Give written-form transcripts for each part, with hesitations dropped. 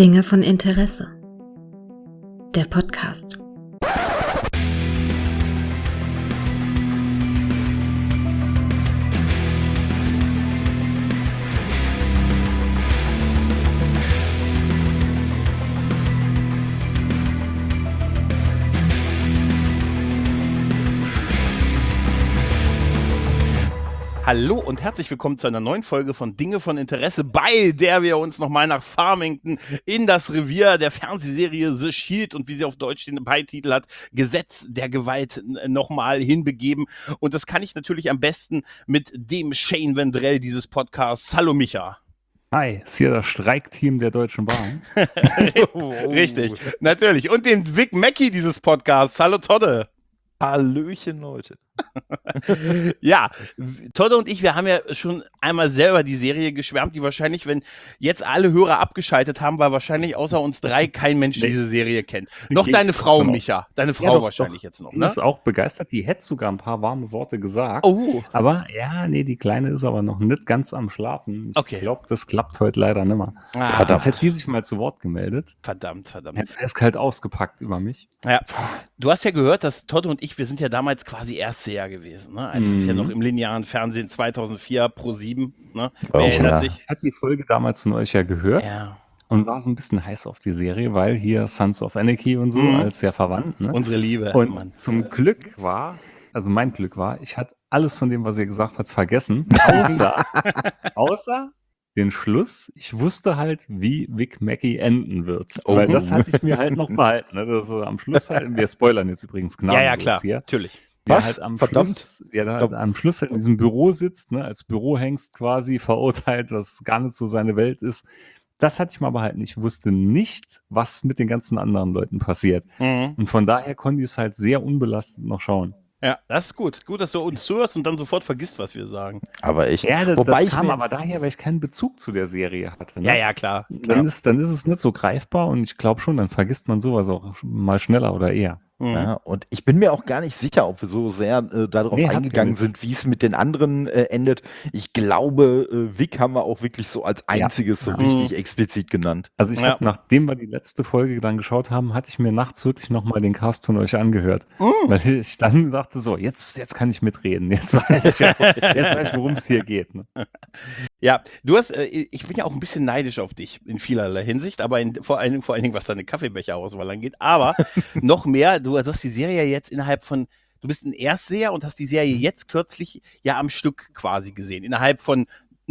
Dinge von Interesse. Der Podcast. Hallo und herzlich willkommen zu einer neuen Folge von Dinge von Interesse, bei der wir uns nochmal nach Farmington in das Revier der Fernsehserie The Shield und wie sie auf Deutsch den Beititel hat, Gesetz der Gewalt nochmal hinbegeben. Und das kann ich natürlich am besten mit dem Shane Vendrell dieses Podcasts. Hallo Micha. Hi, ist hier das Streikteam der Deutschen Bahn. Richtig, natürlich. Und dem Vic Mackey dieses Podcasts. Hallo Todde. Hallöchen, Leute. Ja, Todde und ich, wir haben ja schon einmal selber die Serie geschwärmt, die wahrscheinlich, wenn jetzt alle Hörer abgeschaltet haben, weil wahrscheinlich außer uns drei kein Mensch diese Serie kennt. Noch deine Frau, Micha. Deine Frau wahrscheinlich jetzt noch, die ne? ist auch begeistert, die hätte sogar ein paar warme Worte gesagt. Oh. Aber ja, nee, die Kleine ist aber noch nicht ganz am Schlafen. Ich glaube, das klappt heute leider nicht mehr. Sonst hätte die sich mal zu Wort gemeldet. Verdammt. Hätte eiskalt ausgepackt über mich. Ja, du hast ja gehört, dass Todde und ich, wir sind ja damals quasi Erstseher gewesen, ne? Als es ja noch im linearen Fernsehen 2004 Pro7, ne? Wer erinnert sich? Ich hatte die Folge damals von euch ja gehört. Ja. Und war so ein bisschen heiß auf die Serie, weil hier Sons of Anarchy und so als sehr verwandt. Ne? Unsere Liebe. Und zum Glück mein Glück war, ich hatte alles von dem, was ihr gesagt habt, vergessen, außer den Schluss. Ich wusste halt, wie Vic Mackey enden wird. Weil das hatte ich mir halt noch behalten. Ne? Das am Schluss halt, wir spoilern jetzt übrigens gnadenlos Ja, klar, hier. natürlich. Wer halt am Schluss halt in diesem Büro sitzt, ne, als Bürohengst quasi verurteilt, was gar nicht so seine Welt ist. Das hatte ich mal behalten. Ich wusste nicht, was mit den ganzen anderen Leuten passiert. Und von daher konnte ich es halt sehr unbelastet noch schauen. Ja, das ist gut. Gut, dass du uns zuhörst und dann sofort vergisst, was wir sagen. Aber echt. Ja, das kam aber daher, weil ich keinen Bezug zu der Serie hatte. Ne? Ja, klar. Dann ist es nicht so greifbar und ich glaube schon, dann vergisst man sowas auch mal schneller oder eher. Ja, und ich bin mir auch gar nicht sicher, ob wir so sehr darauf eingegangen sind, wie es mit den anderen endet. Ich glaube, Vic haben wir auch wirklich so als einziges so richtig explizit genannt. Also ich habe, nachdem wir die letzte Folge dann geschaut haben, hatte ich mir nachts wirklich nochmal den Cast von euch angehört. Weil ich dann dachte so, jetzt kann ich mitreden. Jetzt weiß ich, worum es hier geht. Ne? Ja, ich bin ja auch ein bisschen neidisch auf dich in vielerlei Hinsicht, aber vor allen Dingen, was deine Kaffeebecherauswahl angeht. Aber noch mehr, du hast die Serie jetzt du bist ein Erstseher und hast die Serie jetzt kürzlich ja am Stück quasi gesehen. Innerhalb von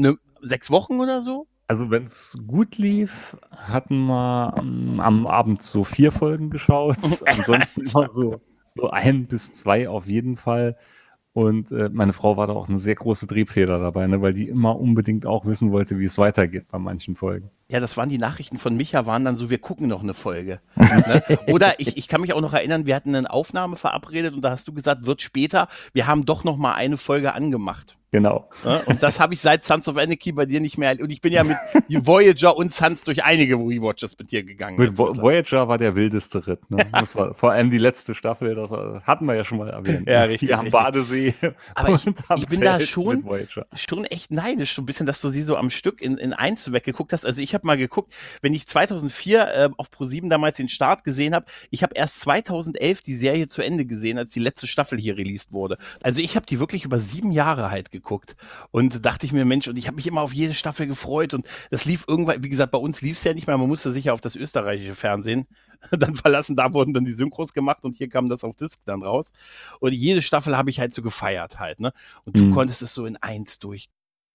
6 Wochen oder so? Also wenn es gut lief, hatten wir am Abend so 4 Folgen geschaut. Ansonsten immer so 1 bis 2 auf jeden Fall. Und meine Frau war da auch eine sehr große Triebfeder dabei, ne, weil die immer unbedingt auch wissen wollte, wie es weitergeht bei manchen Folgen. Ja, das waren die Nachrichten von Micha, waren dann so, wir gucken noch eine Folge. Ne? Oder ich kann mich auch noch erinnern, wir hatten eine Aufnahme verabredet und da hast du gesagt, wird später. Wir haben doch noch mal eine Folge angemacht. Genau. Ja, und das habe ich seit Sons of Anarchy bei dir nicht mehr. Und ich bin ja mit Voyager und Sons durch einige Rewatches mit dir gegangen. Mit Voyager war der wildeste Ritt. Ne? Das war vor allem die letzte Staffel, das hatten wir ja schon mal erwähnt. Ja, richtig. Die am Badesee. Aber ich bin da schon echt neidisch, so ein bisschen, dass du sie so am Stück in eins weggeguckt hast. Also ich habe mal geguckt, wenn ich 2004 auf Pro7 damals den Start gesehen habe, ich habe erst 2011 die Serie zu Ende gesehen, als die letzte Staffel hier released wurde. Also ich habe die wirklich über 7 Jahre halt geguckt. Und dachte ich mir, Mensch, und ich habe mich immer auf jede Staffel gefreut und das lief irgendwann, wie gesagt, bei uns lief es ja nicht mehr, man musste sich ja auf das österreichische Fernsehen dann verlassen, da wurden dann die Synchros gemacht und hier kam das auf Disc dann raus und jede Staffel habe ich halt so gefeiert halt, ne? Und du konntest es so in 1 durch.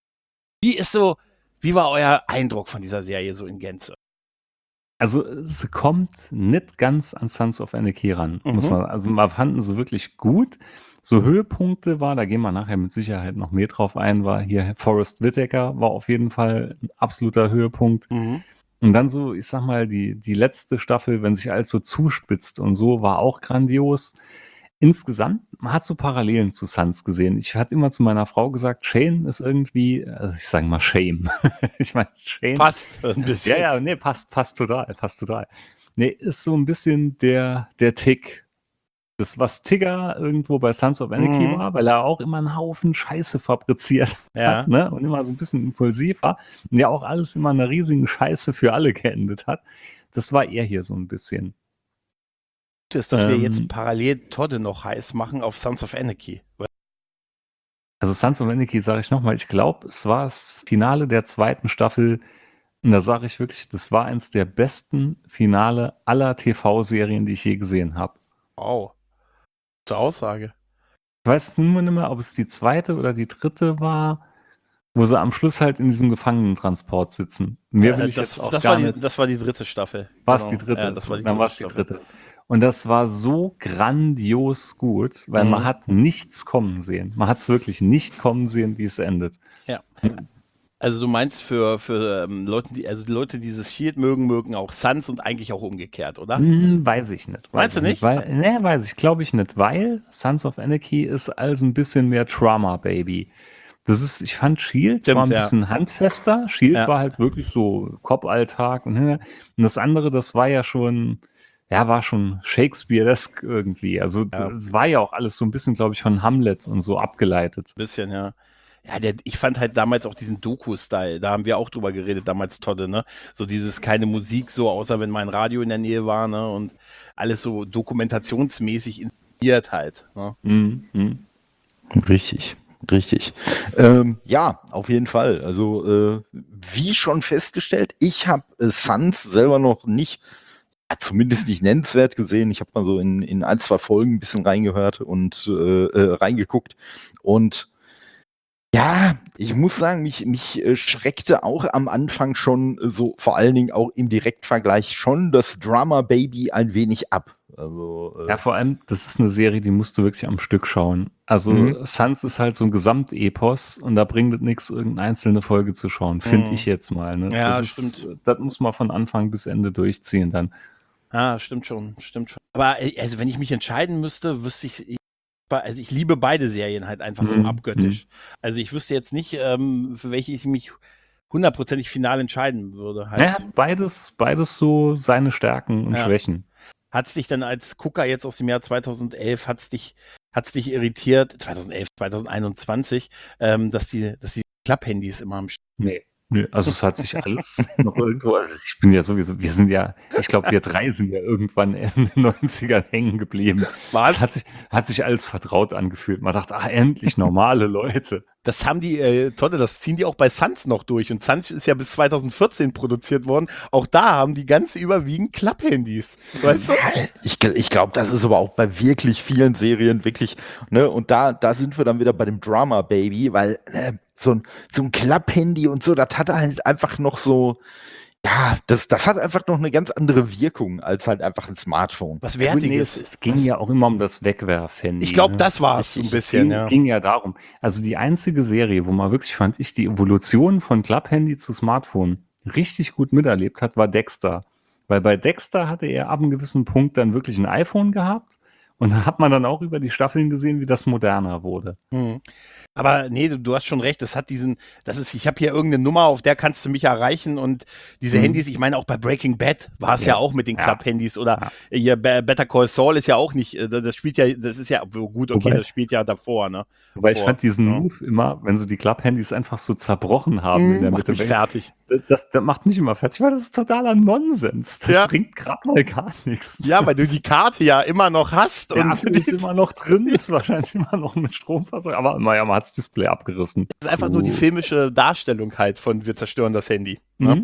Wie war euer Eindruck von dieser Serie so in Gänze? Also es kommt nicht ganz an Sons of Anarchy ran, muss man. Also wir fanden sie wirklich gut. So Höhepunkte da gehen wir nachher mit Sicherheit noch mehr drauf ein, war hier Forrest Whitaker, war auf jeden Fall ein absoluter Höhepunkt. Und dann so, ich sag mal, die letzte Staffel, wenn sich alles so zuspitzt und so, war auch grandios. Insgesamt, man hat so Parallelen zu Sons gesehen. Ich hatte immer zu meiner Frau gesagt, Shane ist irgendwie, also ich sage mal Shame. Ich meine, Shane. Passt ein bisschen. Ja, nee, passt total. Nee, ist so ein bisschen der Tick Das, was Tigger irgendwo bei Sons of Anarchy war, weil er auch immer einen Haufen Scheiße fabriziert hat, ne? Und immer so ein bisschen impulsiv war und ja auch alles immer eine riesige Scheiße für alle geendet hat. Das war er hier so ein bisschen. Ist, dass wir jetzt parallel Todde noch heiß machen auf Sons of Anarchy. Also Sons of Anarchy, sage ich nochmal, ich glaube, es war das Finale der 2. Staffel und da sage ich wirklich, das war eins der besten Finale aller TV-Serien, die ich je gesehen habe. Wow. Zur Aussage. Ich weiß nur nicht mehr, ob es die 2. oder die 3. war, wo sie am Schluss halt in diesem Gefangenentransport sitzen. Das war die 3. Staffel. War es die 3.? Ja, das war Dann war es die 3. Und das war so grandios gut, weil man hat nichts kommen sehen. Man hat es wirklich nicht kommen sehen, wie es endet. Ja. Also du meinst für Leute, die Leute, die dieses Shield mögen auch Sons und eigentlich auch umgekehrt, oder? Weiß ich nicht. Meinst du nicht? Weiß ich, glaube ich nicht, weil Sons of Anarchy ist also ein bisschen mehr Trauma-Baby. Ich fand Shield war ein bisschen handfester. Shield war halt wirklich so Cop-Alltag und das andere, das war ja schon, war schon Shakespeare-esk irgendwie. Also es war ja auch alles so ein bisschen, glaube ich, von Hamlet und so abgeleitet. Ein bisschen, ja. Ja, ich fand halt damals auch diesen Doku-Style, da haben wir auch drüber geredet, damals Todde, ne? So dieses keine Musik, so außer wenn mein Radio in der Nähe war, ne? Und alles so dokumentationsmäßig inszeniert halt, ne? Richtig. Ja, auf jeden Fall. Also, wie schon festgestellt, ich habe Sons selber noch nicht, zumindest nicht nennenswert gesehen. Ich habe mal so in 1, 2 Folgen ein bisschen reingehört und reingeguckt. Und ja, ich muss sagen, mich schreckte auch am Anfang schon so, vor allen Dingen auch im Direktvergleich, schon das Drama Baby ein wenig ab. Also, ja, vor allem, das ist eine Serie, die musst du wirklich am Stück schauen. Also Sons ist halt so ein Gesamtepos und da bringt es nichts, irgendeine einzelne Folge zu schauen, finde ich jetzt mal. Ne? Ja, das stimmt. Das muss man von Anfang bis Ende durchziehen dann. Ah, stimmt schon. Aber also wenn ich mich entscheiden müsste, wüsste ich, also ich liebe beide Serien halt einfach so abgöttisch. Also ich wüsste jetzt nicht, für welche ich mich 100%ig final entscheiden würde. Halt. Ja, beides so seine Stärken und Schwächen. Hat es dich dann als Gucker jetzt aus dem Jahr 2011, hat es dich irritiert, 2011, 2021, dass die Klapphandys immer am Nee, also es hat sich alles noch irgendwo, also ich bin ja sowieso, ich glaube, wir 3 sind ja irgendwann in den 90ern hängen geblieben. Was? Es hat sich alles vertraut angefühlt. Man dachte, endlich normale Leute. Das haben die, Todde, das ziehen die auch bei Sons noch durch. Und Sons ist ja bis 2014 produziert worden. Auch da haben die ganz überwiegend Klapphandys. Weißt du? Ich glaube, das ist aber auch bei wirklich vielen Serien wirklich, ne? Und da sind wir dann wieder bei dem Drama Baby, weil so ein Klapphandy und so, das hat halt einfach noch so, ja, das hat einfach noch eine ganz andere Wirkung als halt einfach ein Smartphone. Was Wertiges. Es ging ja auch immer um das Wegwerfhandy. Ich glaube, das war es ein bisschen, Es ging ja darum. Also die einzige Serie, wo man wirklich, fand ich, die Evolution von Klapphandy zu Smartphone richtig gut miterlebt hat, war Dexter. Weil bei Dexter hatte er ab einem gewissen Punkt dann wirklich ein iPhone gehabt und da hat man dann auch über die Staffeln gesehen, wie das moderner wurde. Aber nee, du hast schon recht, ich habe hier irgendeine Nummer, auf der kannst du mich erreichen und diese Handys, ich meine auch bei Breaking Bad war es ja auch mit den Klapp-Handys oder hier Better Call Saul ist ja auch nicht, das spielt ja, das ist ja gut, okay, das spielt ja davor, ne? Wobei ich fand diesen Move immer, wenn sie die Klapp-Handys einfach so zerbrochen haben in der Mitte. Macht mich fertig. Das macht mich immer fertig, weil das ist totaler Nonsens. Das bringt gerade mal gar nichts. Ja, weil du die Karte ja immer noch hast. Und Akku ist immer noch drin, ist wahrscheinlich immer noch mit Stromversorgung, aber naja, man hat das Display abgerissen. Das ist einfach nur die filmische Darstellung halt von wir zerstören das Handy. Ne?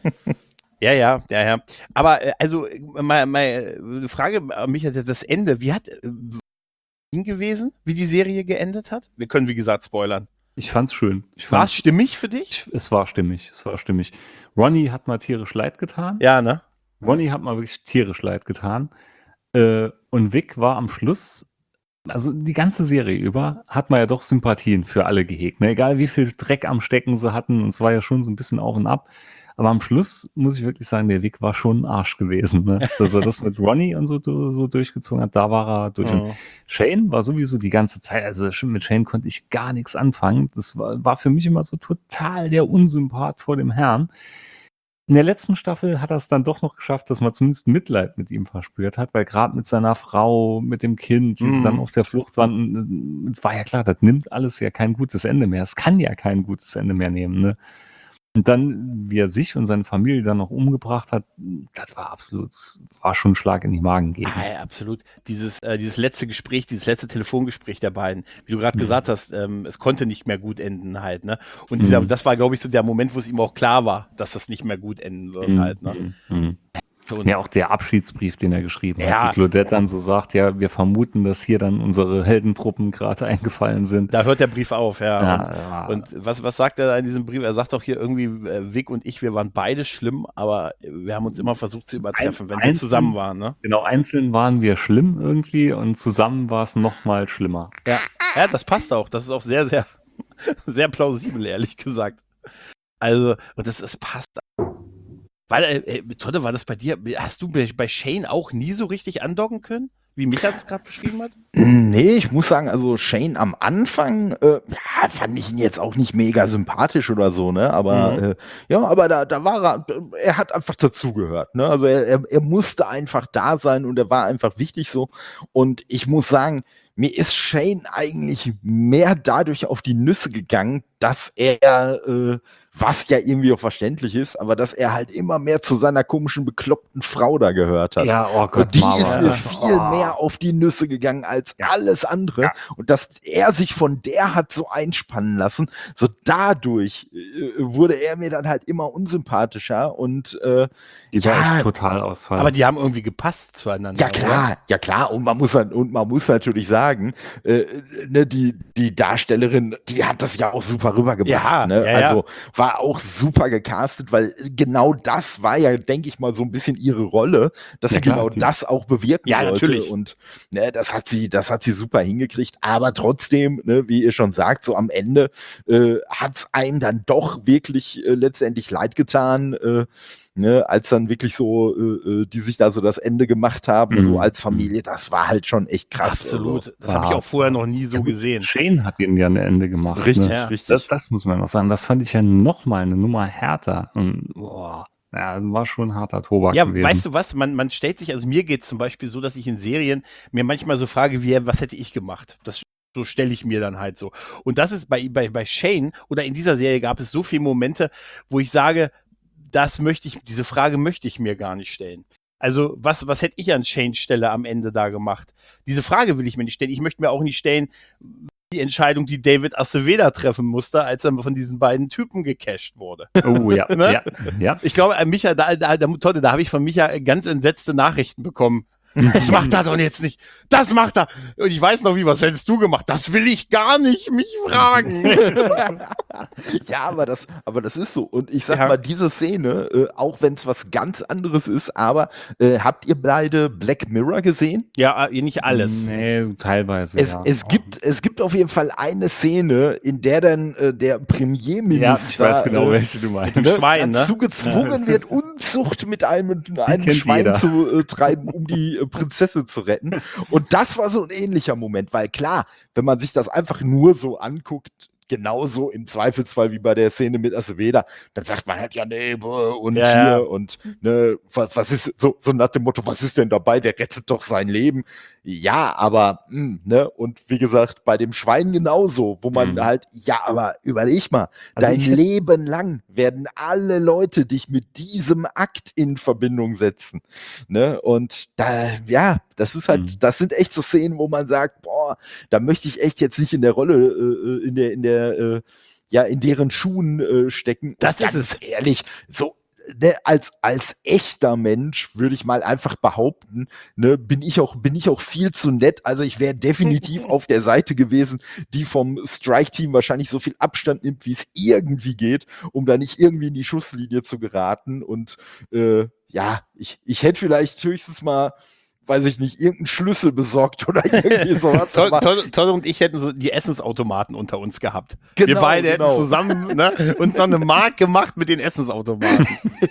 Ja. Aber also meine Frage an mich, das Ende, wie hat gewesen, wie die Serie geendet hat? Wir können, wie gesagt, spoilern. Ich fand's schön. War es stimmig für dich? Es war stimmig. Ronnie hat mal tierisch leid getan. Ja, ne? Ronnie hat mal wirklich tierisch leid getan. Und Vic war am Schluss, also die ganze Serie über, hat man ja doch Sympathien für alle gehegt. Ne? Egal wie viel Dreck am Stecken sie hatten, und es war ja schon so ein bisschen auf und ab. Aber am Schluss muss ich wirklich sagen, der Vic war schon ein Arsch gewesen. Ne? Dass er das mit Ronnie und so durchgezogen hat, da war er durch. Und Shane war sowieso die ganze Zeit, also mit Shane konnte ich gar nichts anfangen. Das war für mich immer so total der Unsympath vor dem Herrn. In der letzten Staffel hat er es dann doch noch geschafft, dass man zumindest Mitleid mit ihm verspürt hat, weil gerade mit seiner Frau, mit dem Kind, wie sie dann auf der Flucht waren, war ja klar, das nimmt alles ja kein gutes Ende mehr. Es kann ja kein gutes Ende mehr nehmen, ne? Und dann, wie er sich und seine Familie dann noch umgebracht hat, das war schon ein Schlag in die Magengegend. Ja, absolut. Dieses letzte Gespräch, dieses letzte Telefongespräch der beiden, wie du gerade gesagt hast, es konnte nicht mehr gut enden halt, ne? Und das war, glaube ich, so der Moment, wo es ihm auch klar war, dass das nicht mehr gut enden wird halt, ne? Ja, auch der Abschiedsbrief, den er geschrieben hat. Wie Claudette dann so sagt, ja, wir vermuten, dass hier dann unsere Heldentruppen gerade eingefallen sind. Da hört der Brief auf, Und was sagt er da in diesem Brief? Er sagt doch hier irgendwie, Vic und ich, wir waren beide schlimm, aber wir haben uns immer versucht zu übertreffen, wenn wir zusammen waren, ne? Genau, einzeln waren wir schlimm irgendwie und zusammen war es noch mal schlimmer. Ja, das passt auch. Das ist auch sehr, sehr, sehr plausibel, ehrlich gesagt. Also, und das passt. Tolle, war das bei dir? Hast du bei Shane auch nie so richtig andocken können? Wie Micha das gerade beschrieben hat? Nee, ich muss sagen, also Shane am Anfang, fand ich ihn jetzt auch nicht mega sympathisch oder so, ne? Aber aber da war er hat einfach dazugehört, ne? Also er musste einfach da sein und er war einfach wichtig so. Und ich muss sagen, mir ist Shane eigentlich mehr dadurch auf die Nüsse gegangen, dass er was ja irgendwie auch verständlich ist, aber dass er halt immer mehr zu seiner komischen, bekloppten Frau da gehört hat. Ja, oh Gott, und die ist mir viel mehr auf die Nüsse gegangen als alles andere. Ja. Und dass er sich von der hat so einspannen lassen, so dadurch wurde er mir dann halt immer unsympathischer und die war echt total ausfallen. Aber die haben irgendwie gepasst zueinander. Ja klar. Und man muss natürlich sagen, ne, die Darstellerin, die hat das ja auch super rübergebracht. Ne? Also war auch super gecastet, weil genau das war ja, denke ich mal, so ein bisschen ihre Rolle, dass sie genau das auch bewirken sollte. Natürlich. Und ne, das hat sie super hingekriegt. Aber trotzdem, ne, wie ihr schon sagt, so am Ende hat es einem dann doch wirklich letztendlich leid getan, ne, als dann wirklich so, die sich da so das Ende gemacht haben, so als Familie, das war halt schon echt krass. Absolut. Also. Das habe ich auch vorher noch nie so gesehen. Shane hat ihnen ja ein Ende gemacht. Richtig, ne? richtig. Das muss man noch sagen. Das fand ich ja noch mal eine Nummer härter. Und, war schon ein harter Tobak gewesen. Ja, weißt du was? Man stellt sich, also mir geht es zum Beispiel so, dass ich in Serien mir manchmal so frage, was hätte ich gemacht? So stelle ich mir dann halt so. Und das ist bei Shane oder in dieser Serie gab es so viele Momente, wo ich sage, diese Frage möchte ich mir gar nicht stellen. Also, was hätte ich an Shanes Stelle am Ende da gemacht? Diese Frage will ich mir nicht stellen. Ich möchte mir auch nicht stellen, die Entscheidung, die David Aceveda treffen musste, als er von diesen beiden Typen gecasht wurde. Oh ja, ne? ja. Ich glaube, Micha, da habe ich von Micha ganz entsetzte Nachrichten bekommen. Das macht er doch jetzt nicht. Das macht er. Und ich weiß noch, was hättest du gemacht? Das will ich gar nicht mich fragen. Ja, aber das ist so. Und ich sag mal, diese Szene, auch wenn es was ganz anderes ist, aber habt ihr beide Black Mirror gesehen? Ja, nicht alles. Nee, teilweise. Es gibt auf jeden Fall eine Szene, in der dann der Premierminister, ja, ich weiß genau, welche du meinst, Schwein, dazu gezwungen wird, Unzucht mit einem Schwein zu treiben, um die Prinzessin zu retten. Und das war so ein ähnlicher Moment, weil klar, wenn man sich das einfach nur so anguckt, genauso im Zweifelsfall wie bei der Szene mit Aceveda, dann sagt man halt, ja, nee, und hier und ne, was ist so nach dem Motto, was ist denn dabei, der rettet doch sein Leben. Ja, aber, ne, und wie gesagt, bei dem Schwein genauso, wo man halt, ja, aber überleg mal, also dein Leben lang werden alle Leute dich mit diesem Akt in Verbindung setzen, ne, und da, ja, das ist halt, das sind echt so Szenen, wo man sagt, boah, da möchte ich echt jetzt nicht in der Rolle, in deren Schuhen stecken. Das ist es. Ehrlich, so, ne, als echter Mensch würde ich mal einfach behaupten, ne, bin ich auch viel zu nett. Also ich wäre definitiv auf der Seite gewesen, die vom Strike-Team wahrscheinlich so viel Abstand nimmt, wie es irgendwie geht, um da nicht irgendwie in die Schusslinie zu geraten. Und ich hätte vielleicht höchstens mal weiß ich nicht, irgendeinen Schlüssel besorgt oder irgendwie sowas. Toll und ich hätten so die Essensautomaten unter uns gehabt. Genau, wir beide hätten zusammen uns noch eine Mark gemacht mit den Essensautomaten.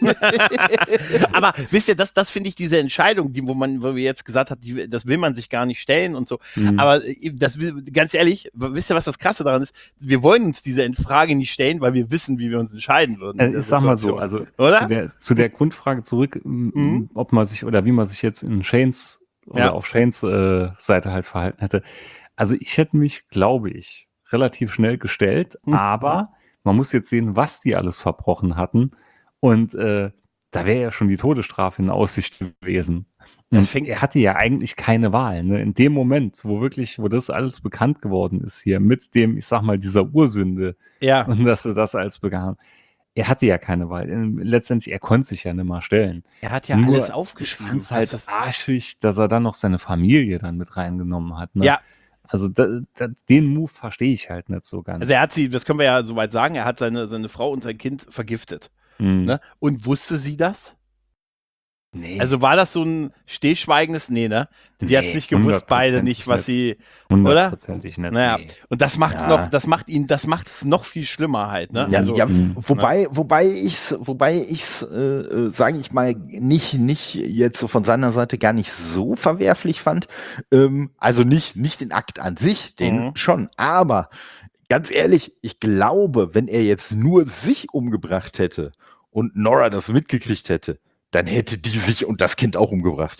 Aber wisst ihr, das finde ich diese Entscheidung, wo wir jetzt gesagt haben, das will man sich gar nicht stellen und so. Aber ganz ehrlich, wisst ihr, was das Krasse daran ist? Wir wollen uns diese Frage nicht stellen, weil wir wissen, wie wir uns entscheiden würden. Ich sag mal so, also zu der Grundfrage zurück, ob man sich oder wie man sich jetzt in Shanes oder auf Shanes Seite halt verhalten hätte. Also ich hätte mich, glaube ich, relativ schnell gestellt, aber man muss jetzt sehen, was die alles verbrochen hatten und da wäre ja schon die Todesstrafe in Aussicht gewesen. Er hatte ja eigentlich keine Wahl. Ne? In dem Moment, wo das alles bekannt geworden ist hier, mit dem, ich sag mal, dieser Ursünde und dass er das als begann, er hatte ja keine Wahl. Letztendlich, er konnte sich ja nicht mal stellen. Er hat ja alles aufgeschrieben. Ich fand es halt arschig, dass er dann noch seine Familie dann mit reingenommen hat. Ne? Ja. Also den Move verstehe ich halt nicht so ganz. Also er hat sie, das können wir ja soweit sagen, er hat seine Frau und sein Kind vergiftet. Ne? Und wusste sie das? Nee. Also war das so ein stillschweigendes? Nee, ne? Die hat es nicht gewusst, beide nicht, was sie, oder? 100%ig nicht. Naja, und das macht es noch viel schlimmer halt, ne? Ja, Also, wobei ich's, sage ich mal, nicht jetzt so von seiner Seite gar nicht so verwerflich fand. Also nicht den Akt an sich, den schon, aber ganz ehrlich, ich glaube, wenn er jetzt nur sich umgebracht hätte und Nora das mitgekriegt hätte, dann hätte die sich und das Kind auch umgebracht.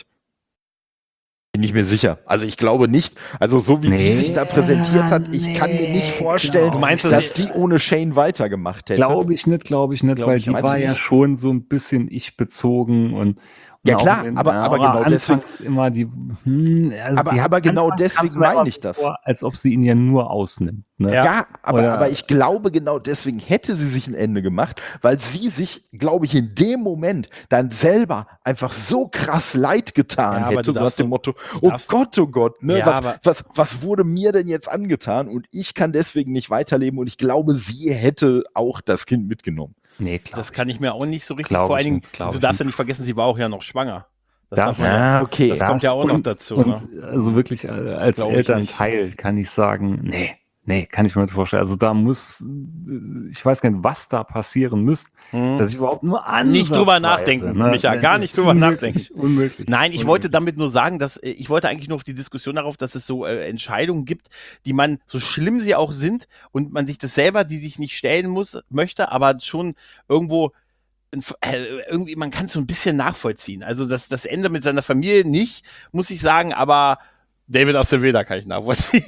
Bin ich mir sicher. Also ich glaube nicht, also so wie die sich da präsentiert hat, ich kann mir nicht vorstellen, dass die ohne Shane weitergemacht hätte. Glaube ich nicht, weil die war ja schon so ein bisschen ich-bezogen und ja klar, aber genau deswegen immer die, aber genau deswegen meine ich das. Als ob sie ihn ja nur ausnimmt. Ne? Ja, aber ich glaube, genau deswegen hätte sie sich ein Ende gemacht, weil sie sich, glaube ich, in dem Moment dann selber einfach so krass leid getan hätte, so nach dem Motto, oh Gott, ne? Was wurde mir denn jetzt angetan? Und ich kann deswegen nicht weiterleben und ich glaube, sie hätte auch das Kind mitgenommen. Nee, das kann ich mir auch nicht so richtig, vor allen Dingen, du darfst ja nicht vergessen, sie war auch ja noch schwanger. Das kommt ja auch noch dazu. Also wirklich als Elternteil kann ich sagen, nee, kann ich mir nicht vorstellen. Also da muss, ich weiß gar nicht, was da passieren müsste, dass ich überhaupt nur nicht drüber nachdenken, Micha, gar nicht drüber nachdenken. Unmöglich. Nein, ich wollte damit nur sagen, ich wollte eigentlich nur auf die Diskussion darauf, dass es so Entscheidungen gibt, die man, so schlimm sie auch sind und man sich das selber, die sich nicht stellen möchte, aber schon irgendwo irgendwie, man kann es so ein bisschen nachvollziehen. Also das Ende mit seiner Familie nicht, muss ich sagen, aber David Acevedo kann ich nachvollziehen.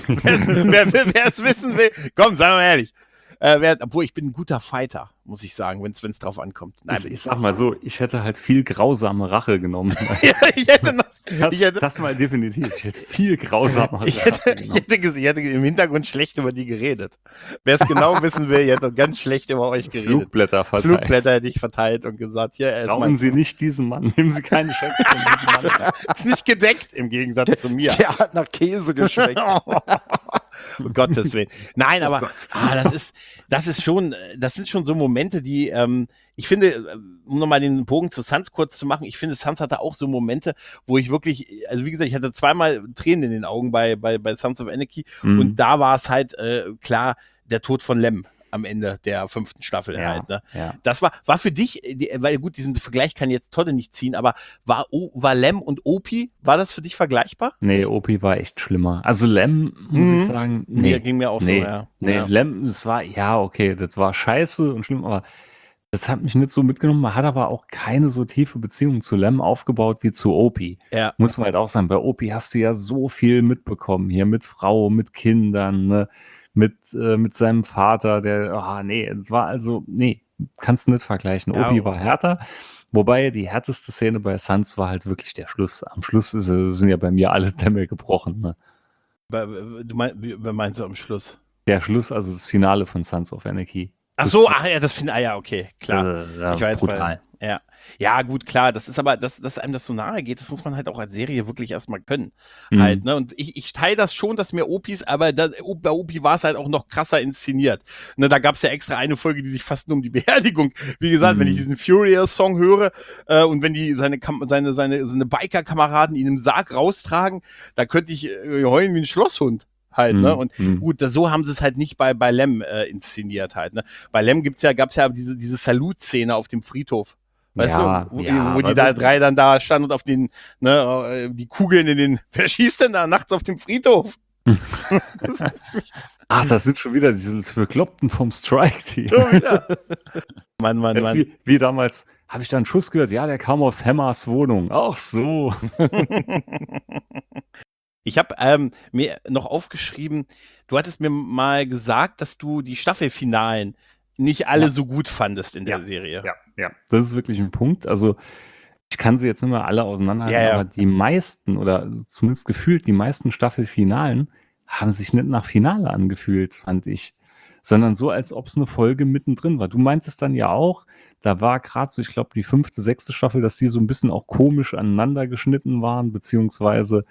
Wer es wissen will, komm, sagen wir ehrlich. Obwohl, ich bin ein guter Fighter, muss ich sagen, wenn es drauf ankommt. Nein, ich sag mal so, ich hätte halt viel grausame Rache genommen. Das mal definitiv. Ich hätte viel grausamer Rache genommen. Ich hätte im Hintergrund schlecht über die geredet. Wer es genau wissen will, ich hätte ganz schlecht über euch geredet. Flugblätter hätte ich verteilt und gesagt, hier, Rauchen Sie nicht diesen Mann, nehmen Sie keine Chance von diesem Mann. Ist nicht gedeckt, im Gegensatz zu mir. Der hat nach Käse geschmeckt. Um Gottes Willen. Nein, aber das sind schon so Momente, die, ich finde, um nochmal den Bogen zu Sans kurz zu machen, ich finde, Sans hatte auch so Momente, wo ich wirklich, also wie gesagt, ich hatte zweimal Tränen in den Augen bei Sons of Anarchy und da war es halt klar, der Tod von Lem am Ende der 5. Staffel halt. Ne? Ja. Das war für dich, weil gut, diesen Vergleich kann jetzt Tolle nicht ziehen, aber war Lem und Opie, war das für dich vergleichbar? Nee, Opie war echt schlimmer. Also Lem, muss ich sagen, nee. Ging mir auch so, ja. Nee, ja. Lem, das war, okay, das war scheiße und schlimm, aber das hat mich nicht so mitgenommen. Man hat aber auch keine so tiefe Beziehung zu Lem aufgebaut wie zu Opie. Ja. Muss man halt auch sagen, bei Opie hast du ja so viel mitbekommen, hier mit Frau, mit Kindern, ne? Mit seinem Vater, es war also, kannst du nicht vergleichen. Ja, Opie war härter, wobei die härteste Szene bei Sans war halt wirklich der Schluss. Am Schluss sind ja bei mir alle Dämme gebrochen. Ne? Wer meinst du am Schluss? Der Schluss, also das Finale von Sons of Anarchy. Ach so, das finde ich, okay, klar. Ich war jetzt brutal. Ja. Ja, gut, klar, das ist aber, dass einem das so nahe geht, das muss man halt auch als Serie wirklich erstmal können. Mhm. Halt, ne? Und ich teile das schon, dass mir Opis, aber bei Opi war es halt auch noch krasser inszeniert. Ne, da gab es ja extra eine Folge, die sich fast nur um die Beerdigung, wie gesagt, wenn ich diesen Furious-Song höre und wenn die seine Biker-Kameraden ihn im Sarg raustragen, da könnte ich heulen wie ein Schlosshund. Halt, ne? Und gut, so haben sie es halt nicht bei Lem inszeniert halt, ne? Bei Lem gab's ja diese Salut-Szene auf dem Friedhof. Weißt du, wo die da drei dann da standen und auf den, ne, die Kugeln wer schießt denn da nachts auf dem Friedhof? Das sind schon wieder diese Bekloppten vom Strike-Team. Schon wieder. Mann. Wie damals, habe ich da einen Schuss gehört? Ja, der kam aus Hammers Wohnung. Ach so. Ich habe mir noch aufgeschrieben, du hattest mir mal gesagt, dass du die Staffelfinalen nicht alle so gut fandest in der Serie. Ja, das ist wirklich ein Punkt. Also ich kann sie jetzt nicht mehr alle auseinanderhalten, aber die meisten oder zumindest gefühlt die meisten Staffelfinalen haben sich nicht nach Finale angefühlt, fand ich, sondern so, als ob es eine Folge mittendrin war. Du meintest dann ja auch, da war gerade so, ich glaube, die 5., 6. Staffel, dass die so ein bisschen auch komisch aneinander geschnitten waren, beziehungsweise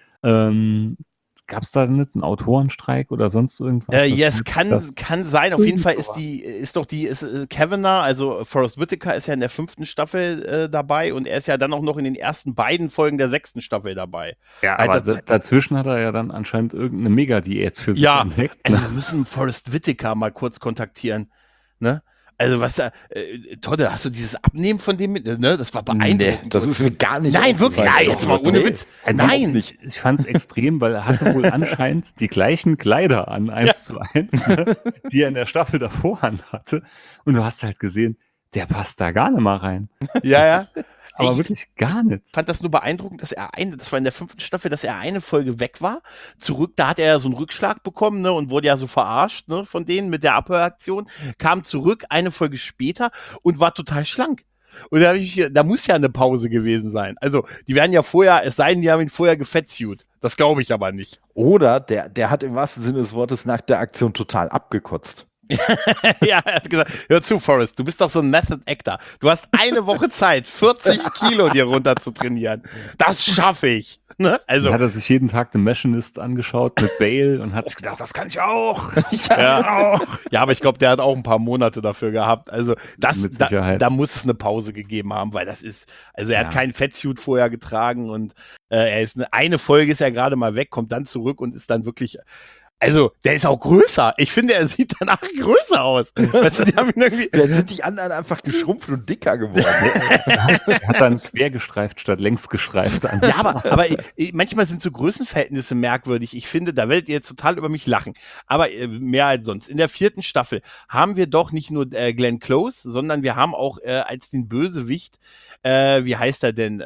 gab es da nicht einen Autorenstreik oder sonst irgendwas? Ja, es kann sein. Auf jeden Fall ist Kavanagh, also Forrest Whitaker ist ja in der 5. Staffel dabei und er ist ja dann auch noch in den ersten beiden Folgen der 6. Staffel dabei. Ja, aber dazwischen hat er ja dann anscheinend irgendeine Mega-Diät für sich entdeckt. Also wir müssen Forrest Whitaker mal kurz kontaktieren, ne? Also was da, Todde, hast du dieses Abnehmen von dem mit, ne? Das war beeindruckend. Nee, das ist mir gar nicht. Nein, wirklich, jetzt mal ohne Witz. Nein. Ich fand es extrem, weil er hatte wohl anscheinend die gleichen Kleider an, 1:1, ne, die er in der Staffel davor hatte. Und du hast halt gesehen, der passt da gar nicht mal rein. Ja. Aber wirklich gar nicht. Ich fand das nur beeindruckend, das war in der 5. Staffel, dass er eine Folge weg war. Zurück, da hat er ja so einen Rückschlag bekommen, ne, und wurde ja so verarscht, ne, von denen mit der Abhöraktion. Kam zurück, eine Folge später und war total schlank. Und da muss ja eine Pause gewesen sein. Also, die werden ja vorher, es sei denn, die haben ihn vorher gefettsuit. Das glaube ich aber nicht. Oder der hat im wahrsten Sinne des Wortes nach der Aktion total abgekotzt. Ja, er hat gesagt, hör zu, Forrest, du bist doch so ein Method Actor. Du hast eine Woche Zeit, 40 Kilo dir runter zu trainieren. Das schaffe ich. Ne? Also dann hat er sich jeden Tag The Machinist angeschaut mit Bale und hat sich gedacht, das kann ich auch. Ja, aber ich glaube, der hat auch ein paar Monate dafür gehabt. Also da muss es eine Pause gegeben haben, weil er hat keinen Fettsuit vorher getragen und eine Folge ist ja gerade mal weg, kommt dann zurück und ist dann wirklich. Also, der ist auch größer. Ich finde, er sieht danach größer aus. Weißt du, die haben ihn irgendwie. Dann sind die anderen einfach geschrumpft und dicker geworden. Er hat dann quergestreift statt längsgestreift an. Ja, aber manchmal sind so Größenverhältnisse merkwürdig. Ich finde, da werdet ihr jetzt total über mich lachen. Aber mehr als sonst. In der 4. Staffel haben wir doch nicht nur Glenn Close, sondern wir haben auch als den Bösewicht, wie heißt er denn?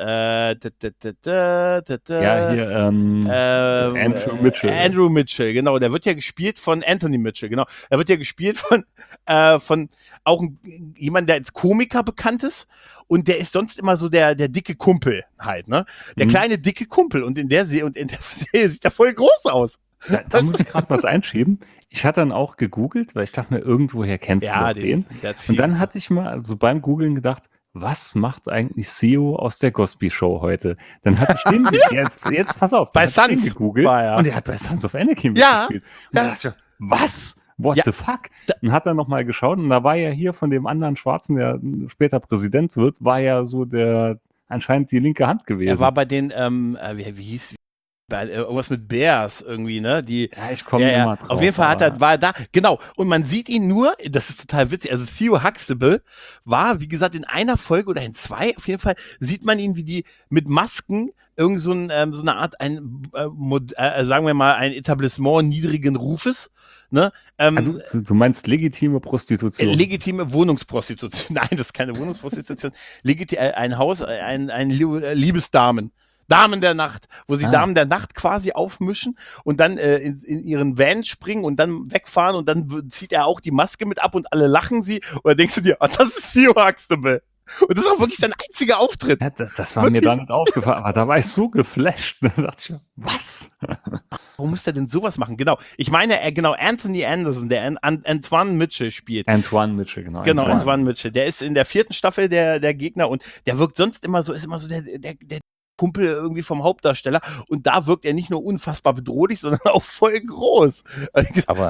Andrew Mitchell. Andrew Mitchell, genau. Der wird ja gespielt von Anthony Mitchell, genau. Er wird ja gespielt von auch jemand, der als Komiker bekannt ist. Und der ist sonst immer so der dicke Kumpel halt, ne? Der kleine dicke Kumpel. Und in der Serie sieht er voll groß aus. Da muss ich gerade was einschieben. Ich hatte dann auch gegoogelt, weil ich dachte mir, irgendwoher kennst du den. Und dann hatte ich mal so beim Googlen gedacht, was macht eigentlich Theo aus der Cosby-Show heute? Dann hatte ich den, jetzt pass auf, bei Sons gegoogelt und er hat bei Sons of Anarchy mitgespielt. Und dann dachte ich, was? What the fuck? Und hat dann nochmal geschaut und da war ja hier von dem anderen Schwarzen, der später Präsident wird, war ja so anscheinend die linke Hand gewesen. Er war bei den, wie hieß irgendwas mit Bears irgendwie, ne? Ich komme immer drauf. Auf jeden Fall war er da, genau. Und man sieht ihn nur, das ist total witzig, also Theo Huxtable war, wie gesagt, in einer Folge oder in 2, auf jeden Fall sieht man ihn, wie die mit Masken irgend so eine Art, sagen wir mal, ein Etablissement niedrigen Rufes, ne? Also, du meinst legitime Prostitution? Legitime Wohnungsprostitution. Nein, das ist keine Wohnungsprostitution. Ein Haus, ein Liebesdamen. Damen der Nacht, wo sie Damen der Nacht quasi aufmischen und dann in ihren Van springen und dann wegfahren und dann zieht er auch die Maske mit ab und alle lachen sie und dann denkst du dir, das ist Theo Huxtable. Und das ist auch wirklich sein einziger Auftritt. Ja, das war mir da nicht aufgefallen, aber da war ich so geflasht. Da dachte ich mir, was? Warum muss der denn sowas machen? Genau. Ich meine, genau, Anthony Anderson, der Antoine Mitchell spielt. Antoine Mitchell, genau. Genau, Antoine Mitchell. Der ist in der 4. Staffel der Gegner und der wirkt sonst immer so, ist immer so der Kumpel irgendwie vom Hauptdarsteller und da wirkt er nicht nur unfassbar bedrohlich, sondern auch voll groß. Aber,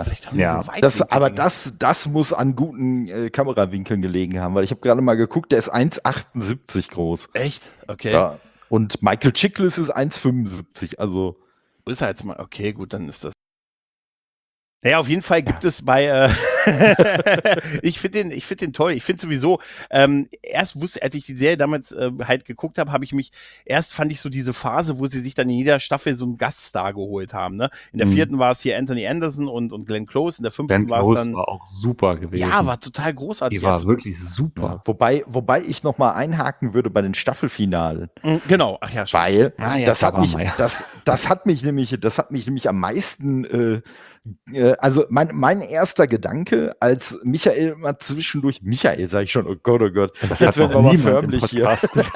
das muss an guten Kamerawinkeln gelegen haben, weil ich habe gerade mal geguckt, der ist 1,78 groß. Echt? Okay. Ja. Und Michael Chiklis ist 1,75, also. Ist er jetzt mal, okay, gut, dann ist das. Naja, auf jeden Fall gibt es bei, ich finde den toll. Ich finde sowieso, erst wusste, als ich die Serie damals halt geguckt habe, fand ich so diese Phase, wo sie sich dann in jeder Staffel so einen Gaststar geholt haben. Ne? In der 4. war es hier Anthony Anderson und Glenn Close, in der 5. war es dann. War auch super gewesen. Ja, war total großartig. Die war wirklich super. Ja, wobei ich nochmal einhaken würde bei den Staffelfinalen. Genau, ach ja, schon. Weil das hat mich nämlich am meisten also mein erster Gedanke, als Michael mal zwischendurch, Michael sage ich schon, oh Gott, das jetzt wird aber förmlich hier.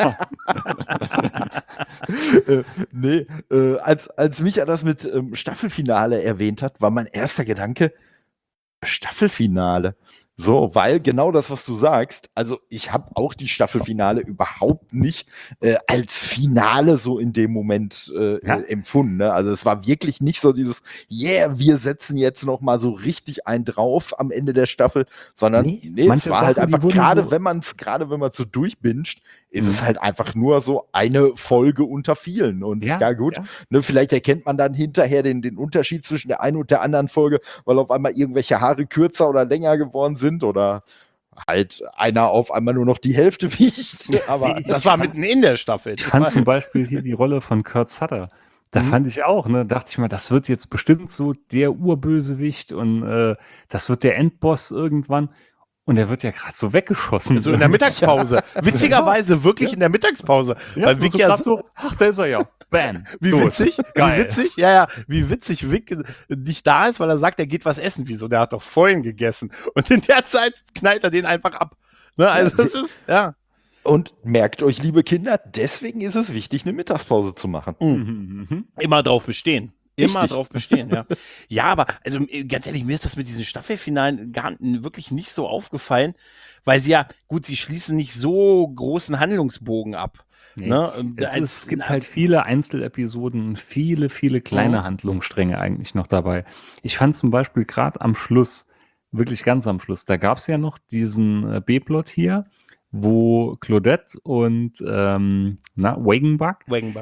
Als Michael das mit Staffelfinale erwähnt hat, war mein erster Gedanke, Staffelfinale. So, weil genau das, was du sagst, also ich habe auch die Staffelfinale überhaupt nicht als Finale so in dem Moment empfunden. Ne? Also es war wirklich nicht so dieses, wir setzen jetzt noch mal so richtig einen drauf am Ende der Staffel, sondern es war halt einfach, gerade wenn man so durchbinscht, ist es halt einfach nur so eine Folge unter vielen. Und ne, vielleicht erkennt man dann hinterher den Unterschied zwischen der einen und der anderen Folge, weil auf einmal irgendwelche Haare kürzer oder länger geworden sind oder halt einer auf einmal nur noch die Hälfte wiegt. Aber das war mitten in der Staffel. Ich fand zum Beispiel hier die Rolle von Kurt Sutter. Da fand ich auch, dachte ich mal, das wird jetzt bestimmt so der Urbösewicht und das wird der Endboss irgendwann. Und er wird ja gerade so weggeschossen. So in der Mittagspause. Witzigerweise wirklich in der Mittagspause. Ja, weil Vic ja so, ach, da ist er ja. Bam. Wie witzig, wie witzig Vic nicht da ist, weil er sagt, er geht was essen. Wieso? Der hat doch vorhin gegessen. Und in der Zeit knallt er den einfach ab. Ne? Also das ist, Und merkt euch, liebe Kinder, deswegen ist es wichtig, eine Mittagspause zu machen. Immer drauf bestehen. Immer drauf bestehen, ja. Ja, aber also ganz ehrlich, mir ist das mit diesen Staffelfinalen wirklich nicht so aufgefallen, weil sie schließen nicht so großen Handlungsbogen ab. Nee. Ne? Es gibt halt viele Einzelepisoden, viele kleine Handlungsstränge eigentlich noch dabei. Ich fand zum Beispiel gerade am Schluss, wirklich ganz am Schluss, da gab es ja noch diesen B-Plot hier, wo Claudette und Wagenbuck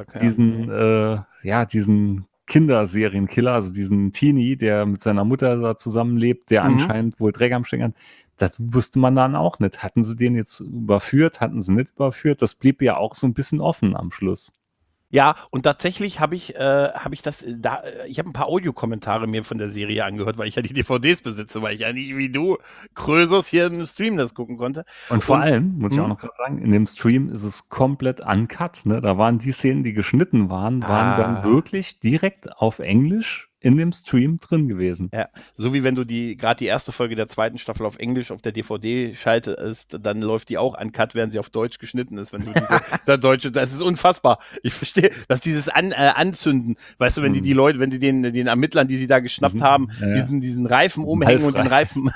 diesen Kinderserienkiller, also diesen Teenie, der mit seiner Mutter da zusammenlebt, der anscheinend wohl Dreck am Stecken hat, das wusste man dann auch nicht. Hatten sie den jetzt überführt, hatten sie nicht überführt? Das blieb ja auch so ein bisschen offen am Schluss. Ja, und tatsächlich habe ich ein paar Audiokommentare mir von der Serie angehört, weil ich ja die DVDs besitze, weil ich ja nicht wie du Krösus hier im Stream das gucken konnte. Und vor allem, muss ich auch noch gerade sagen, in dem Stream ist es komplett uncut, ne? Da waren die Szenen, die geschnitten waren dann wirklich direkt auf Englisch in dem Stream drin gewesen. Ja, so wie wenn du gerade die erste Folge der 2. Staffel auf Englisch auf der DVD schaltest, dann läuft die auch uncut, während sie auf Deutsch geschnitten ist, wenn du der Deutsche, das ist unfassbar. Ich verstehe, dass dieses Anzünden, weißt du, wenn die Leute, wenn die den Ermittlern, die sie da geschnappt haben, diesen Reifen umhängen und den Reifen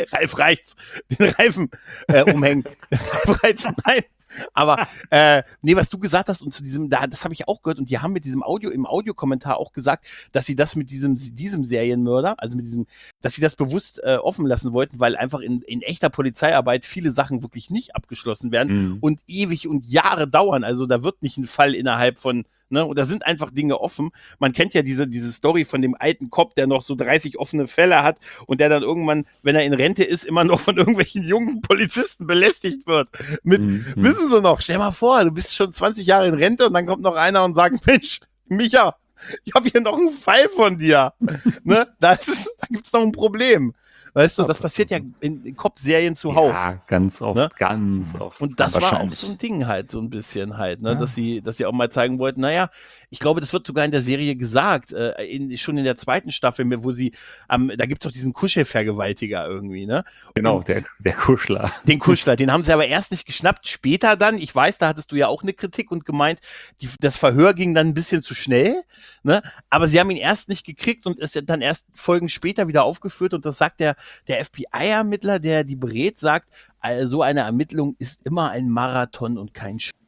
umhängen. Nein. Aber was du gesagt hast und zu diesem, das habe ich auch gehört und die haben mit diesem im Audiokommentar auch gesagt, dass sie das mit diesem Serienmörder, also mit diesem, dass sie das bewusst offen lassen wollten, weil einfach in echter Polizeiarbeit viele Sachen wirklich nicht abgeschlossen werden und ewig und Jahre dauern. Also da wird nicht ein Fall innerhalb von, ne, und da sind einfach Dinge offen. Man kennt ja diese Story von dem alten Cop, der noch so 30 offene Fälle hat und der dann irgendwann, wenn er in Rente ist, immer noch von irgendwelchen jungen Polizisten belästigt wird. Wissen Sie noch, stell mal vor, du bist schon 20 Jahre in Rente und dann kommt noch einer und sagt, Mensch, Micha, ich habe hier noch einen Fall von dir. Ne? Da gibt's noch ein Problem. Weißt du, das passiert ja in Cop-Serien zuhauf. Ja, ganz oft, ne? ganz oft. Und das war auch so ein Ding halt, so ein bisschen halt, ne? Ja. Dass sie auch mal zeigen wollten, naja, ich glaube, das wird sogar in der Serie gesagt, schon in der zweiten Staffel, wo sie, da gibt's doch diesen Kuschelvergewaltiger irgendwie, ne? Genau, Und der Kuschler. den Kuschler, den haben sie aber erst nicht geschnappt, später dann, ich weiß, da hattest du ja auch eine Kritik und gemeint, das Verhör ging dann ein bisschen zu schnell, ne? Aber sie haben ihn erst nicht gekriegt und ist dann erst Folgen später wieder aufgeführt und das sagt der FBI-Ermittler, der die berät, sagt, so eine Ermittlung ist immer ein Marathon und kein Spiel.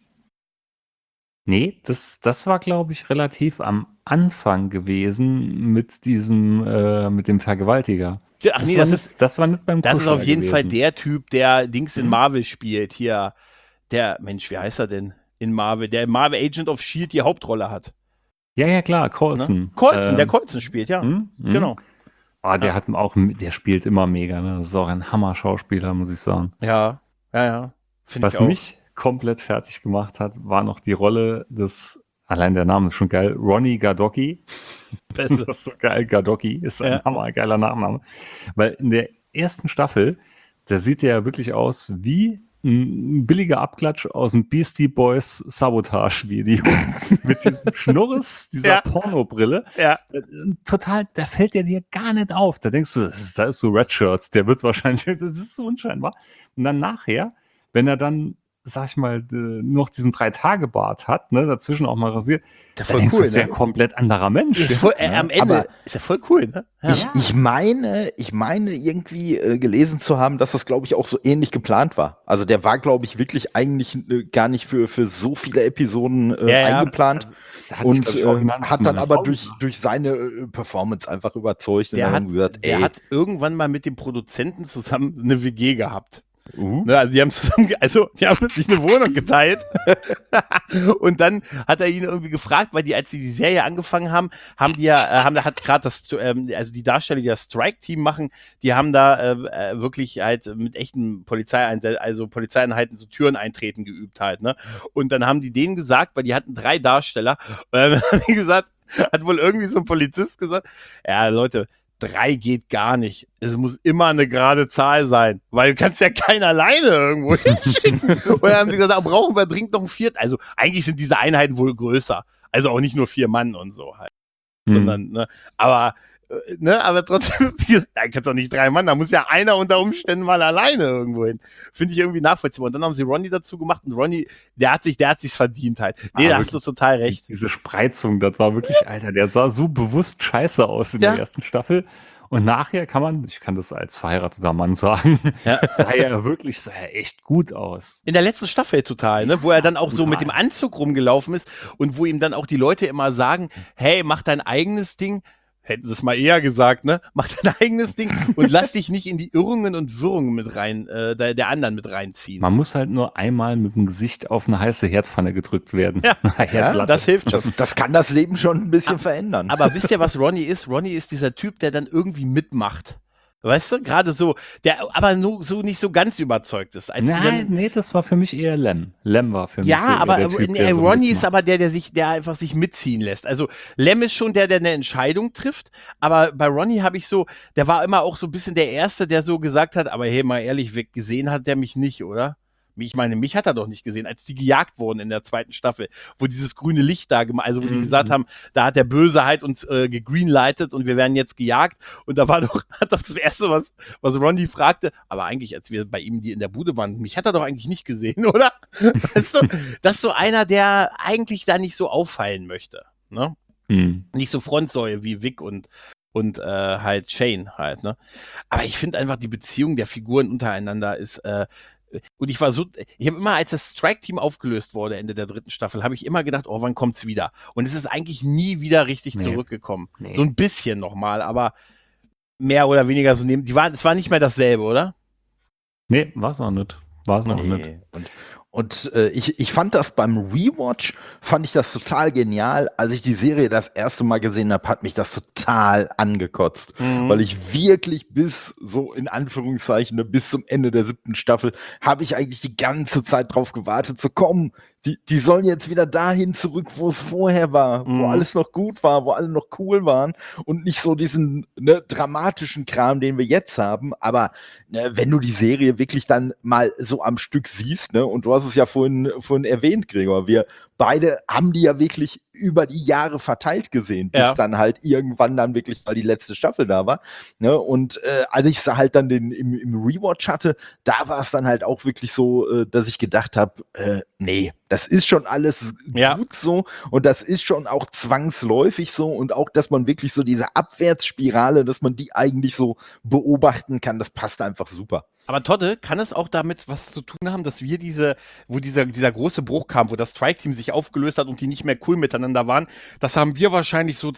Nee, das war, glaube ich, relativ am Anfang gewesen mit diesem, mit dem Vergewaltiger. Ach nee, das war nicht beim Kuschler. Das ist auf jeden gewesen. Fall der Typ, der Dings in Marvel spielt. Hier, Mensch, wie heißt er denn in Marvel? Der Marvel Agent of S.H.I.E.L.D. die Hauptrolle hat. Ja, klar, Coulson. Ne? Coulson, der Coulson spielt, ja. Genau. Oh, der spielt immer mega, ne? Das ist auch ein Hammer-Schauspieler, muss ich sagen. Ja. Was mich komplett fertig gemacht hat, war noch die Rolle des, allein der Name ist schon geil, Ronnie Gardocki. Das ist so geil, Gardocki ist ein hammergeiler Nachname. Weil in der ersten Staffel, da sieht der ja wirklich aus wie ein billiger Abklatsch aus dem Beastie Boys Sabotage-Video. Mit diesem Schnurres, dieser Pornobrille. Ja. Total, da fällt der dir gar nicht auf. Da denkst du, da ist so Redshirts, der wird wahrscheinlich, das ist so unscheinbar. Und dann nachher, wenn er dann, sag ich mal, noch diesen 3-Tage-Bart hat, ne, dazwischen auch mal rasiert, ist ja voll cool, das wäre ein komplett anderer Mensch. Ist voll, am Ende ist ja voll cool, ne? Ja. Ich meine irgendwie gelesen zu haben, dass das, glaube ich, auch so ähnlich geplant war. Also der war, glaube ich, wirklich eigentlich gar nicht für so viele Episoden eingeplant. Und hat dann aber durch seine Performance einfach überzeugt. Der hat irgendwann mal mit dem Produzenten zusammen eine WG gehabt. Ne, also die haben sich eine Wohnung geteilt und dann hat er ihn irgendwie gefragt, weil als sie die Serie angefangen haben, hat gerade also die Darsteller, die das Strike-Team machen, die haben da wirklich halt mit echten Polizeieinheiten so Türen eintreten geübt halt, ne? Und dann haben die denen gesagt, weil die hatten 3 Darsteller und dann haben die gesagt, hat wohl irgendwie so ein Polizist gesagt, ja Leute, 3 geht gar nicht. Es muss immer eine gerade Zahl sein, weil du kannst ja keinen alleine irgendwo hinschicken. Und dann haben sie gesagt, brauchen wir dringend noch ein 4. Also eigentlich sind diese Einheiten wohl größer. Also auch nicht nur 4 Mann und so halt. Sondern, ne, aber trotzdem, da kannst du auch nicht 3 Mann, da muss ja einer unter Umständen mal alleine irgendwo hin. Finde ich irgendwie nachvollziehbar. Und dann haben sie Ronnie dazu gemacht und Ronnie, der hat sich's verdient halt. Nee, da hast du total recht. Diese Spreizung, das war wirklich, Alter, der sah so bewusst scheiße aus in der ersten Staffel. Und nachher ich kann das als verheirateter Mann sagen, sah er echt gut aus. In der letzten Staffel total, ne, wo er dann auch so mit dem Anzug rumgelaufen ist und wo ihm dann auch die Leute immer sagen, hey, mach dein eigenes Ding. Hätten sie es mal eher gesagt, ne? Mach dein eigenes Ding und lass dich nicht in die Irrungen und Wirrungen mit rein, der anderen mit reinziehen. Man muss halt nur einmal mit dem Gesicht auf eine heiße Herdpfanne gedrückt werden. Ja, das hilft schon. Das kann das Leben schon ein bisschen verändern. Aber wisst ihr, was Ronnie ist? Ronnie ist dieser Typ, der dann irgendwie mitmacht. Weißt du, gerade so, der aber so nicht so ganz überzeugt ist. Nee, das war für mich eher Lem. Lem war für mich so aber der Typ, der so Ronnie ist aber der einfach sich mitziehen lässt. Also Lem ist schon der eine Entscheidung trifft, aber bei Ronnie habe ich so, der war immer auch so ein bisschen der Erste, der so gesagt hat, aber hey, mal ehrlich, gesehen hat der mich nicht, oder? Ich meine, mich hat er doch nicht gesehen, als die gejagt wurden in der 2. Staffel, wo dieses grüne Licht da, also wo die gesagt haben, da hat der Böse halt uns gegreenlightet und wir werden jetzt gejagt. Und da hat doch das Erste, was Ronnie fragte, aber eigentlich, als wir bei ihm in der Bude waren, mich hat er doch eigentlich nicht gesehen, oder? Weißt du, das ist so einer, der eigentlich da nicht so auffallen möchte, ne? Nicht so Frontsäule wie Vic und halt Shane halt, ne? Aber ich finde einfach, die Beziehung der Figuren untereinander ist, und ich habe immer, als das Strike-Team aufgelöst wurde, Ende der 3. Staffel, habe ich immer gedacht, oh, wann kommt's wieder? Und es ist eigentlich nie wieder richtig zurückgekommen. Nee. So ein bisschen nochmal, aber mehr oder weniger so es war nicht mehr dasselbe, oder? Nee, war's auch nicht. Und ich fand das beim Rewatch, fand ich das total genial. Als ich die Serie das erste Mal gesehen habe, hat mich das total angekotzt. Weil ich wirklich bis so in Anführungszeichen bis zum Ende der 7. Staffel habe ich eigentlich die ganze Zeit drauf gewartet, so komm, Die sollen jetzt wieder dahin zurück, wo es vorher war, wo alles noch gut war, wo alle noch cool waren und nicht so diesen dramatischen Kram, den wir jetzt haben. Aber wenn du die Serie wirklich dann mal so am Stück siehst, und du hast es ja vorhin erwähnt, Gregor, wir beide haben die ja wirklich über die Jahre verteilt gesehen, bis dann halt irgendwann dann wirklich mal die letzte Staffel da war. Und als ich es halt dann im Rewatch hatte, da war es dann halt auch wirklich so, dass ich gedacht habe, nee, das ist schon alles gut so und das ist schon auch zwangsläufig so und auch, dass man wirklich so diese Abwärtsspirale, dass man die eigentlich so beobachten kann, das passt einfach super. Aber Todde, kann es auch damit was zu tun haben, dass wir wo dieser große Bruch kam, wo das Strike-Team sich aufgelöst hat und die nicht mehr cool miteinander waren, das haben wir wahrscheinlich so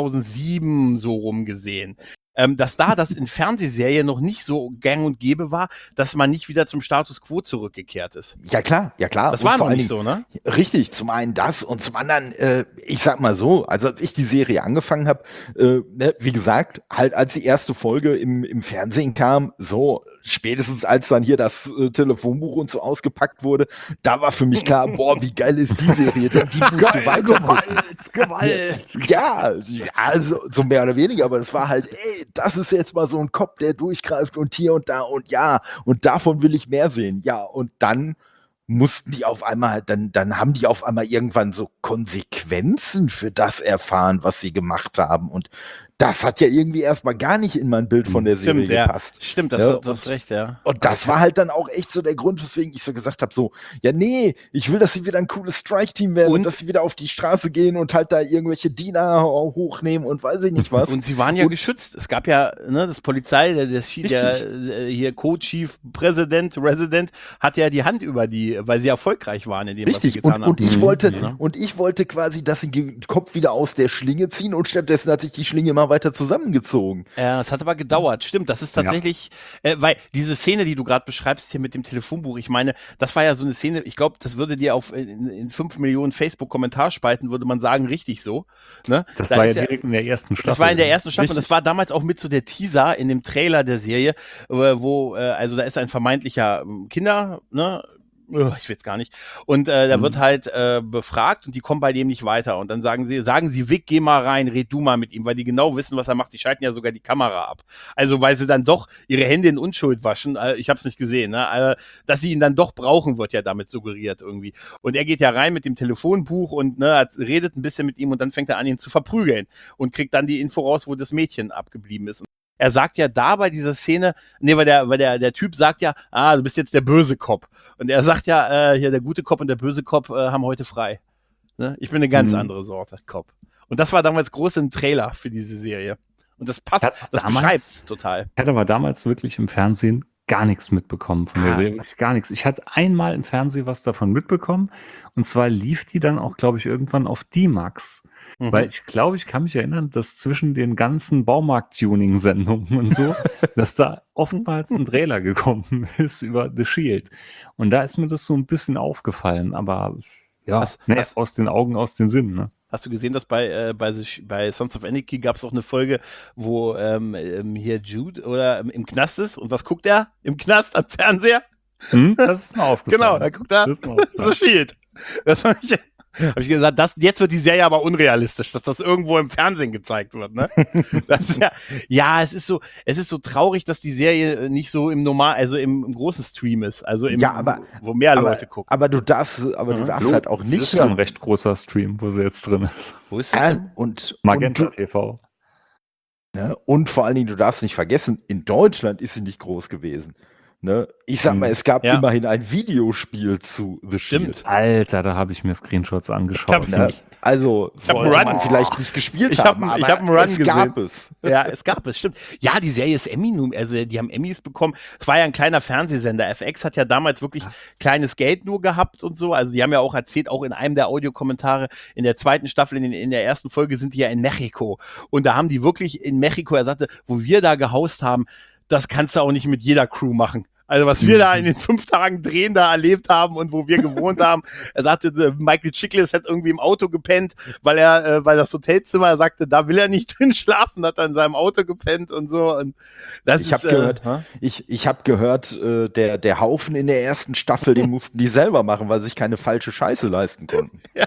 2007 so rumgesehen. Dass da das in Fernsehserien noch nicht so gang und gäbe war, dass man nicht wieder zum Status Quo zurückgekehrt ist. Ja, klar. Das war noch nicht so, ne? Richtig, zum einen das und zum anderen, ich sag mal so, also als ich die Serie angefangen habe, wie gesagt, halt als die erste Folge im Fernsehen kam, so spätestens als dann hier das Telefonbuch und so ausgepackt wurde, da war für mich klar, boah, wie geil ist die Serie, denn die musst du weiter Gewalt. Ja, also so mehr oder weniger, aber es war halt, ey, das ist jetzt mal so ein Kopf, der durchgreift und hier und da und ja, und davon will ich mehr sehen. Ja, und dann mussten die auf einmal, dann haben die auf einmal irgendwann so Konsequenzen für das erfahren, was sie gemacht haben. Und das hat ja irgendwie erstmal gar nicht in mein Bild von der Serie gepasst. Stimmt, du hast recht, ja. Und das war halt dann auch echt so der Grund, weswegen ich so gesagt habe, so, ja nee, ich will, dass sie wieder ein cooles Strike-Team werden und dass sie wieder auf die Straße gehen und halt da irgendwelche Diener hochnehmen und weiß ich nicht was. Und sie waren ja geschützt. Es gab ja, das Polizei, der hier Co-Chief Resident, hat ja die Hand über die, weil sie erfolgreich waren in dem, was sie getan haben. Und ich wollte quasi, dass sie den Kopf wieder aus der Schlinge ziehen und stattdessen hat sich die Schlinge immer weiter zusammengezogen. Ja, es hat aber gedauert, stimmt. Das ist tatsächlich, weil diese Szene, die du gerade beschreibst hier mit dem Telefonbuch, ich meine, das war ja so eine Szene, ich glaube, das würde dir in 5 Millionen Facebook-Kommentarspalten, würde man sagen, richtig so. Ne? Das war ja direkt in der ersten Staffel. Das war in der ersten Staffel und das war damals auch mit so der Teaser in dem Trailer der Serie, wo, also da ist ein vermeintlicher Kinder, ich will es gar nicht. Und da wird halt befragt und die kommen bei dem nicht weiter. Und dann sagen sie, Vic, geh mal rein, red du mal mit ihm, weil die genau wissen, was er macht. Die schalten ja sogar die Kamera ab. Also weil sie dann doch ihre Hände in Unschuld waschen. Ich habe es nicht gesehen, ne? Dass sie ihn dann doch brauchen, wird ja damit suggeriert irgendwie. Und er geht ja rein mit dem Telefonbuch und redet ein bisschen mit ihm und dann fängt er an, ihn zu verprügeln und kriegt dann die Info raus, wo das Mädchen abgeblieben ist. Er sagt ja da bei dieser Szene, weil der Typ sagt ja, du bist jetzt der böse Cop. Und er sagt ja, hier der gute Cop und der böse Cop haben heute frei. Ne? Ich bin eine ganz andere Sorte Cop. Und das war damals groß im Trailer für diese Serie. Und das passt, das beschreibt total. Ich hatte aber damals wirklich im Fernsehen gar nichts mitbekommen von der Serie. Gar nichts. Ich hatte einmal im Fernsehen was davon mitbekommen. Und zwar lief die dann auch, glaube ich, irgendwann auf D-Max. Weil ich glaube, ich kann mich erinnern, dass zwischen den ganzen Baumarkt-Tuning-Sendungen und so, dass da oftmals ein Trailer gekommen ist über The Shield. Und da ist mir das so ein bisschen aufgefallen. Aber ja, aus den Augen, aus den Sinnen. Ne? Hast du gesehen, dass bei Sons of Anarchy gab es auch eine Folge, wo hier Jude im Knast ist? Und was guckt er im Knast am Fernseher? Das ist mir aufgefallen. Genau, da guckt er The Shield. Das habe ich gesagt, jetzt wird die Serie aber unrealistisch, dass das irgendwo im Fernsehen gezeigt wird, ne? Das ist es ist so traurig, dass die Serie nicht so im im großen Stream ist, also wo mehr Leute gucken. Aber du darfst halt auch nicht. Das ist ja ein recht großer Stream, wo sie jetzt drin ist. Wo ist das denn? Magenta TV. Ne? Und vor allen Dingen, du darfst nicht vergessen, in Deutschland ist sie nicht groß gewesen. Ne? Ich sag mal, es gab immerhin ein Videospiel zu The Shield. Alter, da habe ich mir Screenshots angeschaut. Also sollte man vielleicht nicht gespielt haben, aber ich hab einen Run gesehen. Gab es. Ja, es gab es, stimmt. Ja, die Serie ist die haben Emmys bekommen. Es war ja ein kleiner Fernsehsender. FX hat ja damals wirklich kleines Geld nur gehabt und so. Also die haben ja auch erzählt, auch in einem der Audiokommentare, in der zweiten Staffel, in der ersten Folge sind die ja in Mexiko. Und da haben die wirklich in Mexiko, er sagte, wo wir da gehaust haben, das kannst du auch nicht mit jeder Crew machen. Also was wir da in den 5 Tagen Drehen da erlebt haben und wo wir gewohnt haben. Er sagte, Michael Chiklis hat irgendwie im Auto gepennt, weil das Hotelzimmer, er sagte, da will er nicht drin schlafen, hat er in seinem Auto gepennt und so. Und das ich habe gehört, der Haufen in der ersten Staffel, den mussten die selber machen, weil sie sich keine falsche Scheiße leisten konnten. Ja.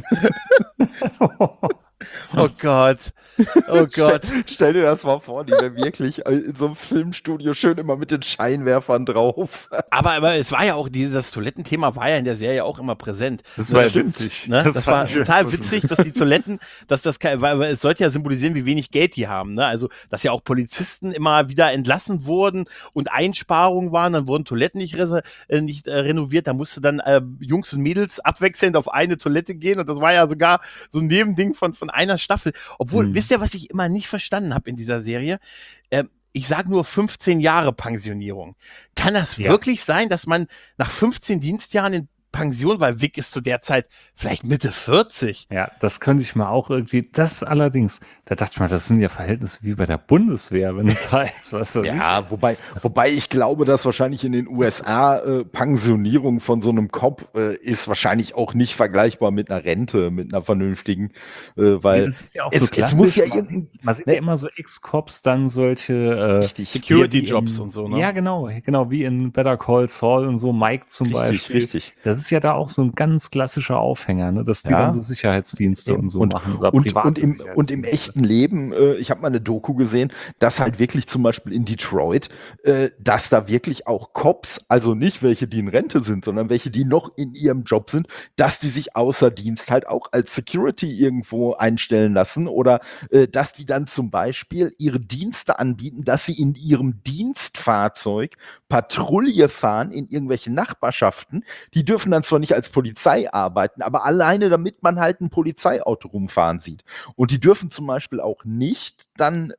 Oh Gott. Oh Gott. Stell dir das mal vor, die wäre wirklich in so einem Filmstudio schön immer mit den Scheinwerfern drauf. Aber es war ja auch, das Toilettenthema war ja in der Serie auch immer präsent. Das war ja witzig. Ne? Das war total witzig, dass die Toiletten, weil es sollte ja symbolisieren, wie wenig Geld die haben. Ne? Also, dass ja auch Polizisten immer wieder entlassen wurden und Einsparungen waren, dann wurden Toiletten nicht renoviert, da musste dann Jungs und Mädels abwechselnd auf eine Toilette gehen und das war ja sogar so ein Nebending von einer Staffel. Obwohl, wisst ihr, was ich immer nicht verstanden habe in dieser Serie? Ich sage nur 15 Jahre Pensionierung. Kann das wirklich sein, dass man nach 15 Dienstjahren in Pension, weil Vic ist zu der Zeit vielleicht Mitte 40. Ja, das könnte ich mal auch irgendwie, das allerdings, da dachte ich mal, das sind ja Verhältnisse wie bei der Bundeswehr, wenn du da jetzt was Ja, wobei ich glaube, dass wahrscheinlich in den USA Pensionierung von so einem Cop ist wahrscheinlich auch nicht vergleichbar mit einer Rente, mit einer vernünftigen, weil das ist ja auch es muss ja man sieht ja immer so Ex-Cops dann solche Security-Jobs und so, ne? Ja, genau, wie in Better Call Saul und so, Mike zum Beispiel. Richtig. Das ist ja da auch so ein ganz klassischer Aufhänger, ne? Dass die dann so Sicherheitsdienste und so machen oder und im echten Leben, ich habe mal eine Doku gesehen, dass halt wirklich zum Beispiel in Detroit, dass da wirklich auch Cops, also nicht welche, die in Rente sind, sondern welche, die noch in ihrem Job sind, dass die sich außer Dienst halt auch als Security irgendwo einstellen lassen oder dass die dann zum Beispiel ihre Dienste anbieten, dass sie in ihrem Dienstfahrzeug Patrouille fahren in irgendwelche Nachbarschaften. Die dürfen dann zwar nicht als Polizei arbeiten, aber alleine damit man halt ein Polizeiauto rumfahren sieht. Und die dürfen zum Beispiel auch nicht dann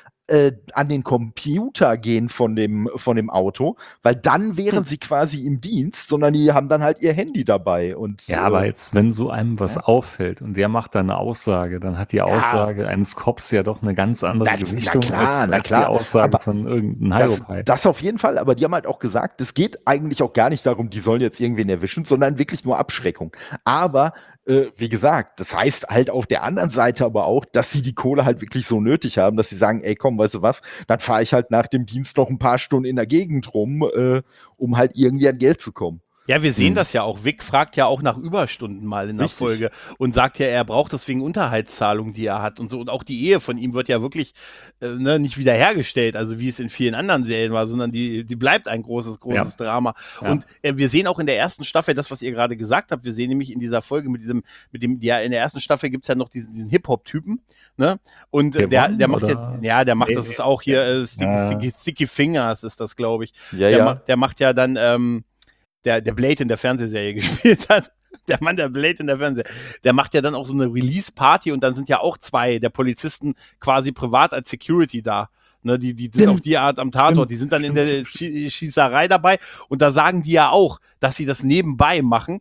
an den Computer gehen von dem Auto, weil dann wären sie quasi im Dienst, sondern die haben dann halt ihr Handy dabei. Und, aber jetzt, wenn so einem was auffällt und der macht dann eine Aussage, dann hat die Aussage eines Cops ja doch eine ganz andere Gewichtung als die Aussage von irgendeinem High-High. Das auf jeden Fall, aber die haben halt auch gesagt, es geht eigentlich auch gar nicht darum, die sollen jetzt irgendwen erwischen, sondern wirklich nur Abschreckung. Aber wie gesagt, das heißt halt auf der anderen Seite aber auch, dass sie die Kohle halt wirklich so nötig haben, dass sie sagen, ey komm, weißt du was, dann fahre ich halt nach dem Dienst noch ein paar Stunden in der Gegend rum, um halt irgendwie an Geld zu kommen. Ja, wir sehen das ja auch. Vic fragt ja auch nach Überstunden mal in der Folge und sagt ja, er braucht deswegen Unterhaltszahlungen, die er hat und so. Und auch die Ehe von ihm wird ja wirklich nicht wiederhergestellt, also wie es in vielen anderen Serien war, sondern die bleibt ein großes Drama. Ja. Und wir sehen auch in der ersten Staffel das, was ihr gerade gesagt habt. Wir sehen nämlich in dieser Folge in der ersten Staffel gibt es ja noch diesen Hip-Hop-Typen, ne? Und der macht das ist auch hier Sticky Fingers ist das, glaube ich. Der macht ja dann der Blade in der Fernsehserie gespielt hat. Der Mann, der Blade in der Fernsehserie. Der macht ja dann auch so eine Release-Party und dann sind ja auch 2 der Polizisten quasi privat als Security da. Ne, die sind auf die Art am Tatort. Die sind dann in der Schießerei dabei und da sagen die ja auch, dass sie das nebenbei machen,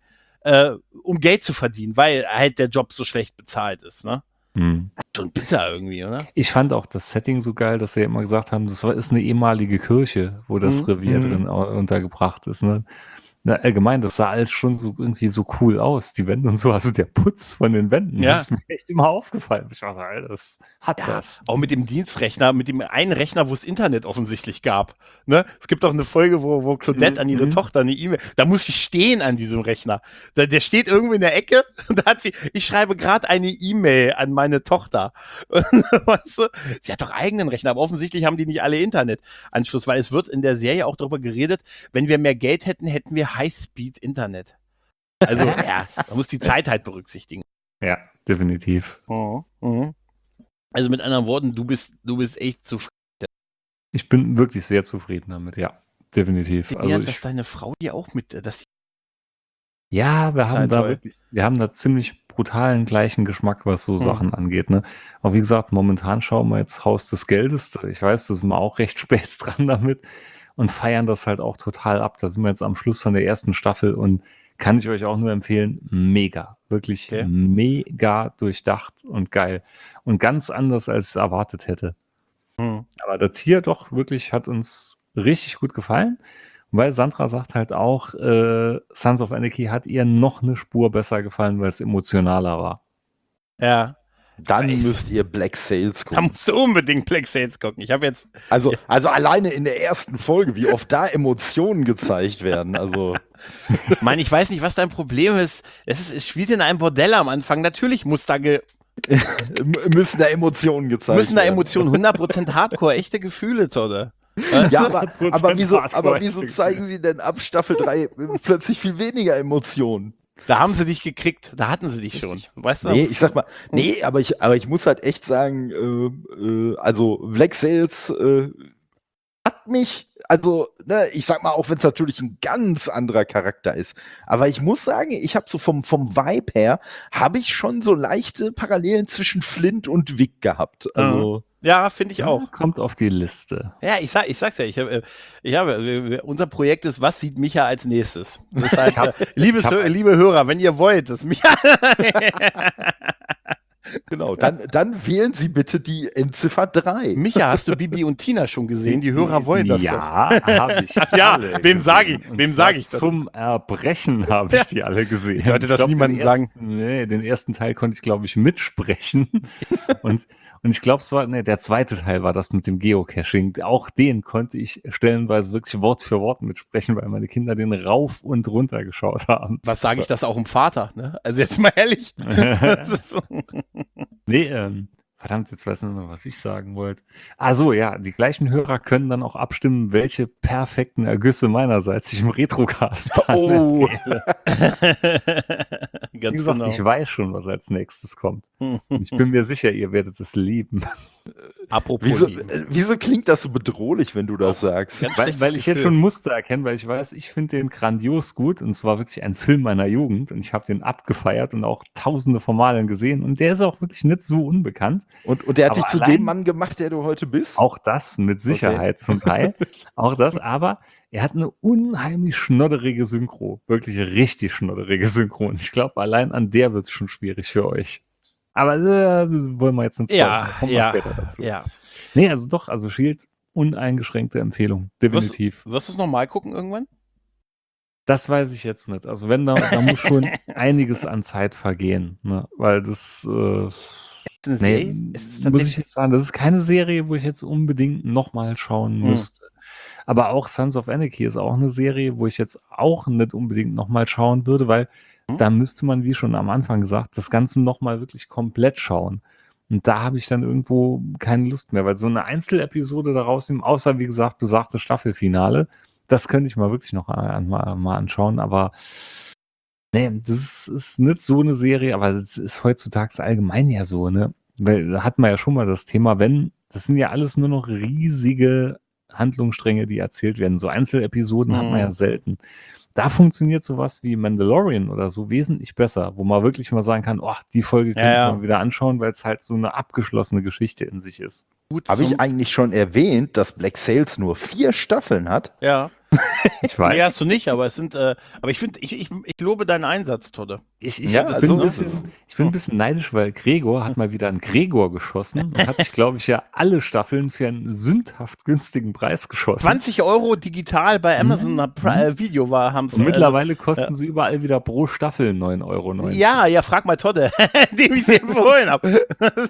um Geld zu verdienen, weil halt der Job so schlecht bezahlt ist, ne? Schon bitter irgendwie, oder? Ich fand auch das Setting so geil, dass sie ja immer gesagt haben, ist eine ehemalige Kirche, wo das Revier drin untergebracht ist, ne? Na, allgemein, das sah alles schon so irgendwie so cool aus, die Wände und so, also der Putz von den Wänden, das ist mir echt immer aufgefallen. Ich dachte, Alter, das hat was. Auch mit dem Dienstrechner, mit dem einen Rechner, wo es Internet offensichtlich gab. Ne? Es gibt auch eine Folge, wo Claudette an ihre Tochter eine E-Mail, da muss sie stehen an diesem Rechner. Der steht irgendwo in der Ecke und da hat ich schreibe gerade eine E-Mail an meine Tochter. Weißt du? Sie hat doch eigenen Rechner, aber offensichtlich haben die nicht alle Internetanschluss, weil es wird in der Serie auch darüber geredet, wenn wir mehr Geld hätten, hätten wir High-Speed-Internet. Also, man muss die Zeit halt berücksichtigen. Ja, definitiv. Also mit anderen Worten, du bist echt zufrieden. Ich bin wirklich sehr zufrieden damit, ja, definitiv. Also dass deine Frau dir auch mit, ja, wir haben da ziemlich brutalen gleichen Geschmack, was so Sachen angeht, ne? Aber wie gesagt, momentan schauen wir jetzt Haus des Geldes. Ich weiß, da sind wir auch recht spät dran damit. Und feiern das halt auch total ab. Da sind wir jetzt am Schluss von der ersten Staffel und kann ich euch auch nur empfehlen, mega, wirklich mega durchdacht und geil. Und ganz anders, als ich es erwartet hätte. Aber das hier doch wirklich hat uns richtig gut gefallen. Weil Sandra sagt halt auch, Sons of Anarchy hat ihr noch eine Spur besser gefallen, weil es emotionaler war. Ja. Dann müsst ihr Black Sails Da gucken. musst du unbedingt Black Sails gucken. Ich habe jetzt. Also alleine in der ersten Folge, wie oft da Emotionen gezeigt werden. Also Mann, ich weiß nicht, was dein Problem ist. Es spielt in einem Bordell am Anfang. Natürlich muss da müssen da Emotionen gezeigt müssen da werden. Emotionen, 100% Hardcore, echte Gefühle, Todde. Weißt Ja, du? aber wieso Hardcore. zeigen sie denn ab Staffel 3 plötzlich viel weniger Emotionen? Da haben sie dich gekriegt, da hatten sie dich schon. Weißt du? Nee, ich sag mal, aber ich muss halt echt sagen, also Black Sails hat mich, also, ne, ich sag mal, auch wenn es natürlich ein ganz anderer Charakter ist, aber ich muss sagen, ich habe so vom Vibe her, habe ich schon so leichte Parallelen zwischen Flint und Vic gehabt. Also, Ja, finde ich auch. Kommt auf die Liste. Ja, ich sag's ja, unser Projekt ist, was sieht Micha als nächstes? Deshalb, liebe Hörer, wenn ihr wollt, dass Micha. genau, dann wählen Sie bitte die Endziffer 3. Micha, hast du Bibi und Tina schon gesehen? Die Hörer wollen das doch. Ja, habe ich. Ja, alle wem gesehen. sag ich das? Zum Erbrechen habe ich die alle gesehen. Sollte das niemandem sagen? Nee, den ersten Teil konnte ich, glaube ich, mitsprechen. und ich glaube, der zweite Teil war das mit dem Geocaching. Auch den konnte ich stellenweise wirklich Wort für Wort mitsprechen, weil meine Kinder den rauf und runter geschaut haben. Was sage ich das auch im Vater? Ne? Also jetzt mal ehrlich. Das ist so. Nee, verdammt, jetzt weiß ich nicht mehr, was ich sagen wollte. Ah so, ja, die gleichen Hörer können dann auch abstimmen, welche perfekten Ergüsse meinerseits ich im Retrocast Oh. Wie Ganz gesagt, genau. ich weiß schon, was als nächstes kommt. Und ich bin mir sicher, ihr werdet es lieben. Apropos lieben. Wieso klingt das so bedrohlich, wenn du das sagst? Ganz Weil schlechtes ich jetzt Gefühl. schon Muster erkenne, weil ich weiß, ich finde den grandios gut und es war wirklich ein Film meiner Jugend und ich habe den abgefeiert und auch tausende von Malen gesehen und der ist auch wirklich nicht so unbekannt. Und der hat Aber dich zu allein- dem Mann gemacht, der du heute bist? Auch das mit Sicherheit zum Teil. Auch das, aber er hat eine unheimlich schnodderige Synchro. Wirklich richtig schnodderige Synchro. Und ich glaube, allein an der wird es schon schwierig für euch. Aber wollen wir jetzt ins Ja, Kommen wir später dazu. ja. Nee, also doch, also Shield, uneingeschränkte Empfehlung. Definitiv. Wirst du es nochmal gucken irgendwann? Das weiß ich jetzt nicht. Also wenn, da muss schon einiges an Zeit vergehen. Ne? Weil das, Eine nee, Serie? Es ist muss ich tatsächlich. jetzt sagen, das ist keine Serie, wo ich jetzt unbedingt nochmal schauen müsste. Aber auch Sons of Anarchy ist auch eine Serie, wo ich jetzt auch nicht unbedingt nochmal schauen würde, weil da müsste man, wie schon am Anfang gesagt, das Ganze nochmal wirklich komplett schauen. Und da habe ich dann irgendwo keine Lust mehr, weil so eine Einzelepisode daraus nehmen, außer wie gesagt, besagte Staffelfinale, das könnte ich mal wirklich noch mal anschauen, aber nee, das ist nicht so eine Serie, aber das ist heutzutage allgemein ja so, ne? Weil da hatten wir ja schon mal das Thema, das sind ja alles nur noch riesige Handlungsstränge, die erzählt werden. So Einzelepisoden hat man ja selten. Da funktioniert sowas wie Mandalorian oder so wesentlich besser, wo man wirklich mal sagen kann, oh, die Folge kann ich mal wieder anschauen, weil es halt so eine abgeschlossene Geschichte in sich ist. Habe ich eigentlich schon erwähnt, dass Black Sails nur 4 Staffeln hat? Ja. Ich weiß. Nee, hast du nicht, aber es sind, aber ich finde, ich lobe deinen Einsatz, Todde. Ich Ja, bin also- ein bisschen neidisch, weil Gregor hat mal wieder einen Gregor geschossen und hat sich, glaube ich, ja alle Staffeln für einen sündhaft günstigen Preis geschossen. 20 € digital bei Amazon Video haben es. Und mittlerweile kosten sie überall wieder pro Staffel 9,90 €. Ja, frag mal Todde, dem ich sie empfohlen habe.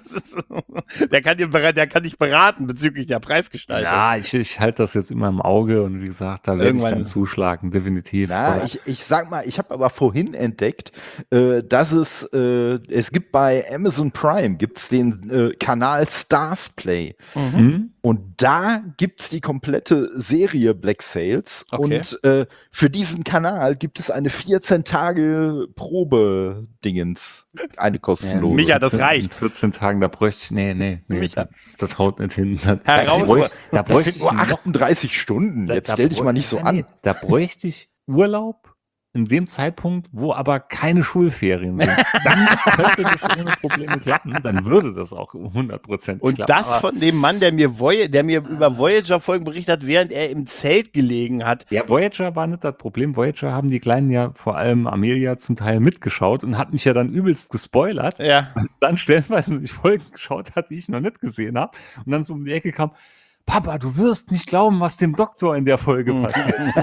Der kann dich beraten bezüglich der Preisgestaltung. Ja, ich halte das jetzt immer im Auge und wie gesagt, da werde ich Irgendwann. dann zuschlagen, definitiv. Na, Aber ich sag mal, ich habe aber vorhin entdeckt, dass es gibt bei Amazon Prime gibt's den Kanal Stars Play. Und da gibt's die komplette Serie Black Sails. Okay. Und für diesen Kanal gibt es eine 14 Tage Probe-Dingens. Eine kostenlose. Micha, das 14 reicht. In 14 Tagen, da bräuchte ich, nee, Micha. das haut nicht hin. Heraus- Da Das bräuchte sind ich nur noch 38 Stunden. Jetzt stell dich mal nicht so an. Da bräuchte ich Urlaub in dem Zeitpunkt, wo aber keine Schulferien sind. Dann könnte das ohne Probleme klappen. Dann würde das auch 100% Und klappen. das Aber von dem Mann, der mir über Voyager-Folgen berichtet hat, während er im Zelt gelegen hat. ja, Voyager war nicht das Problem. Voyager haben die Kleinen ja, vor allem Amelia, zum Teil mitgeschaut und hat mich ja dann übelst gespoilert. Ja. Als dann stellenweise die Folgen geschaut hat, die ich noch nicht gesehen habe und dann so um die Ecke kam, Papa, du wirst nicht glauben, was dem Doktor in der Folge passiert ist.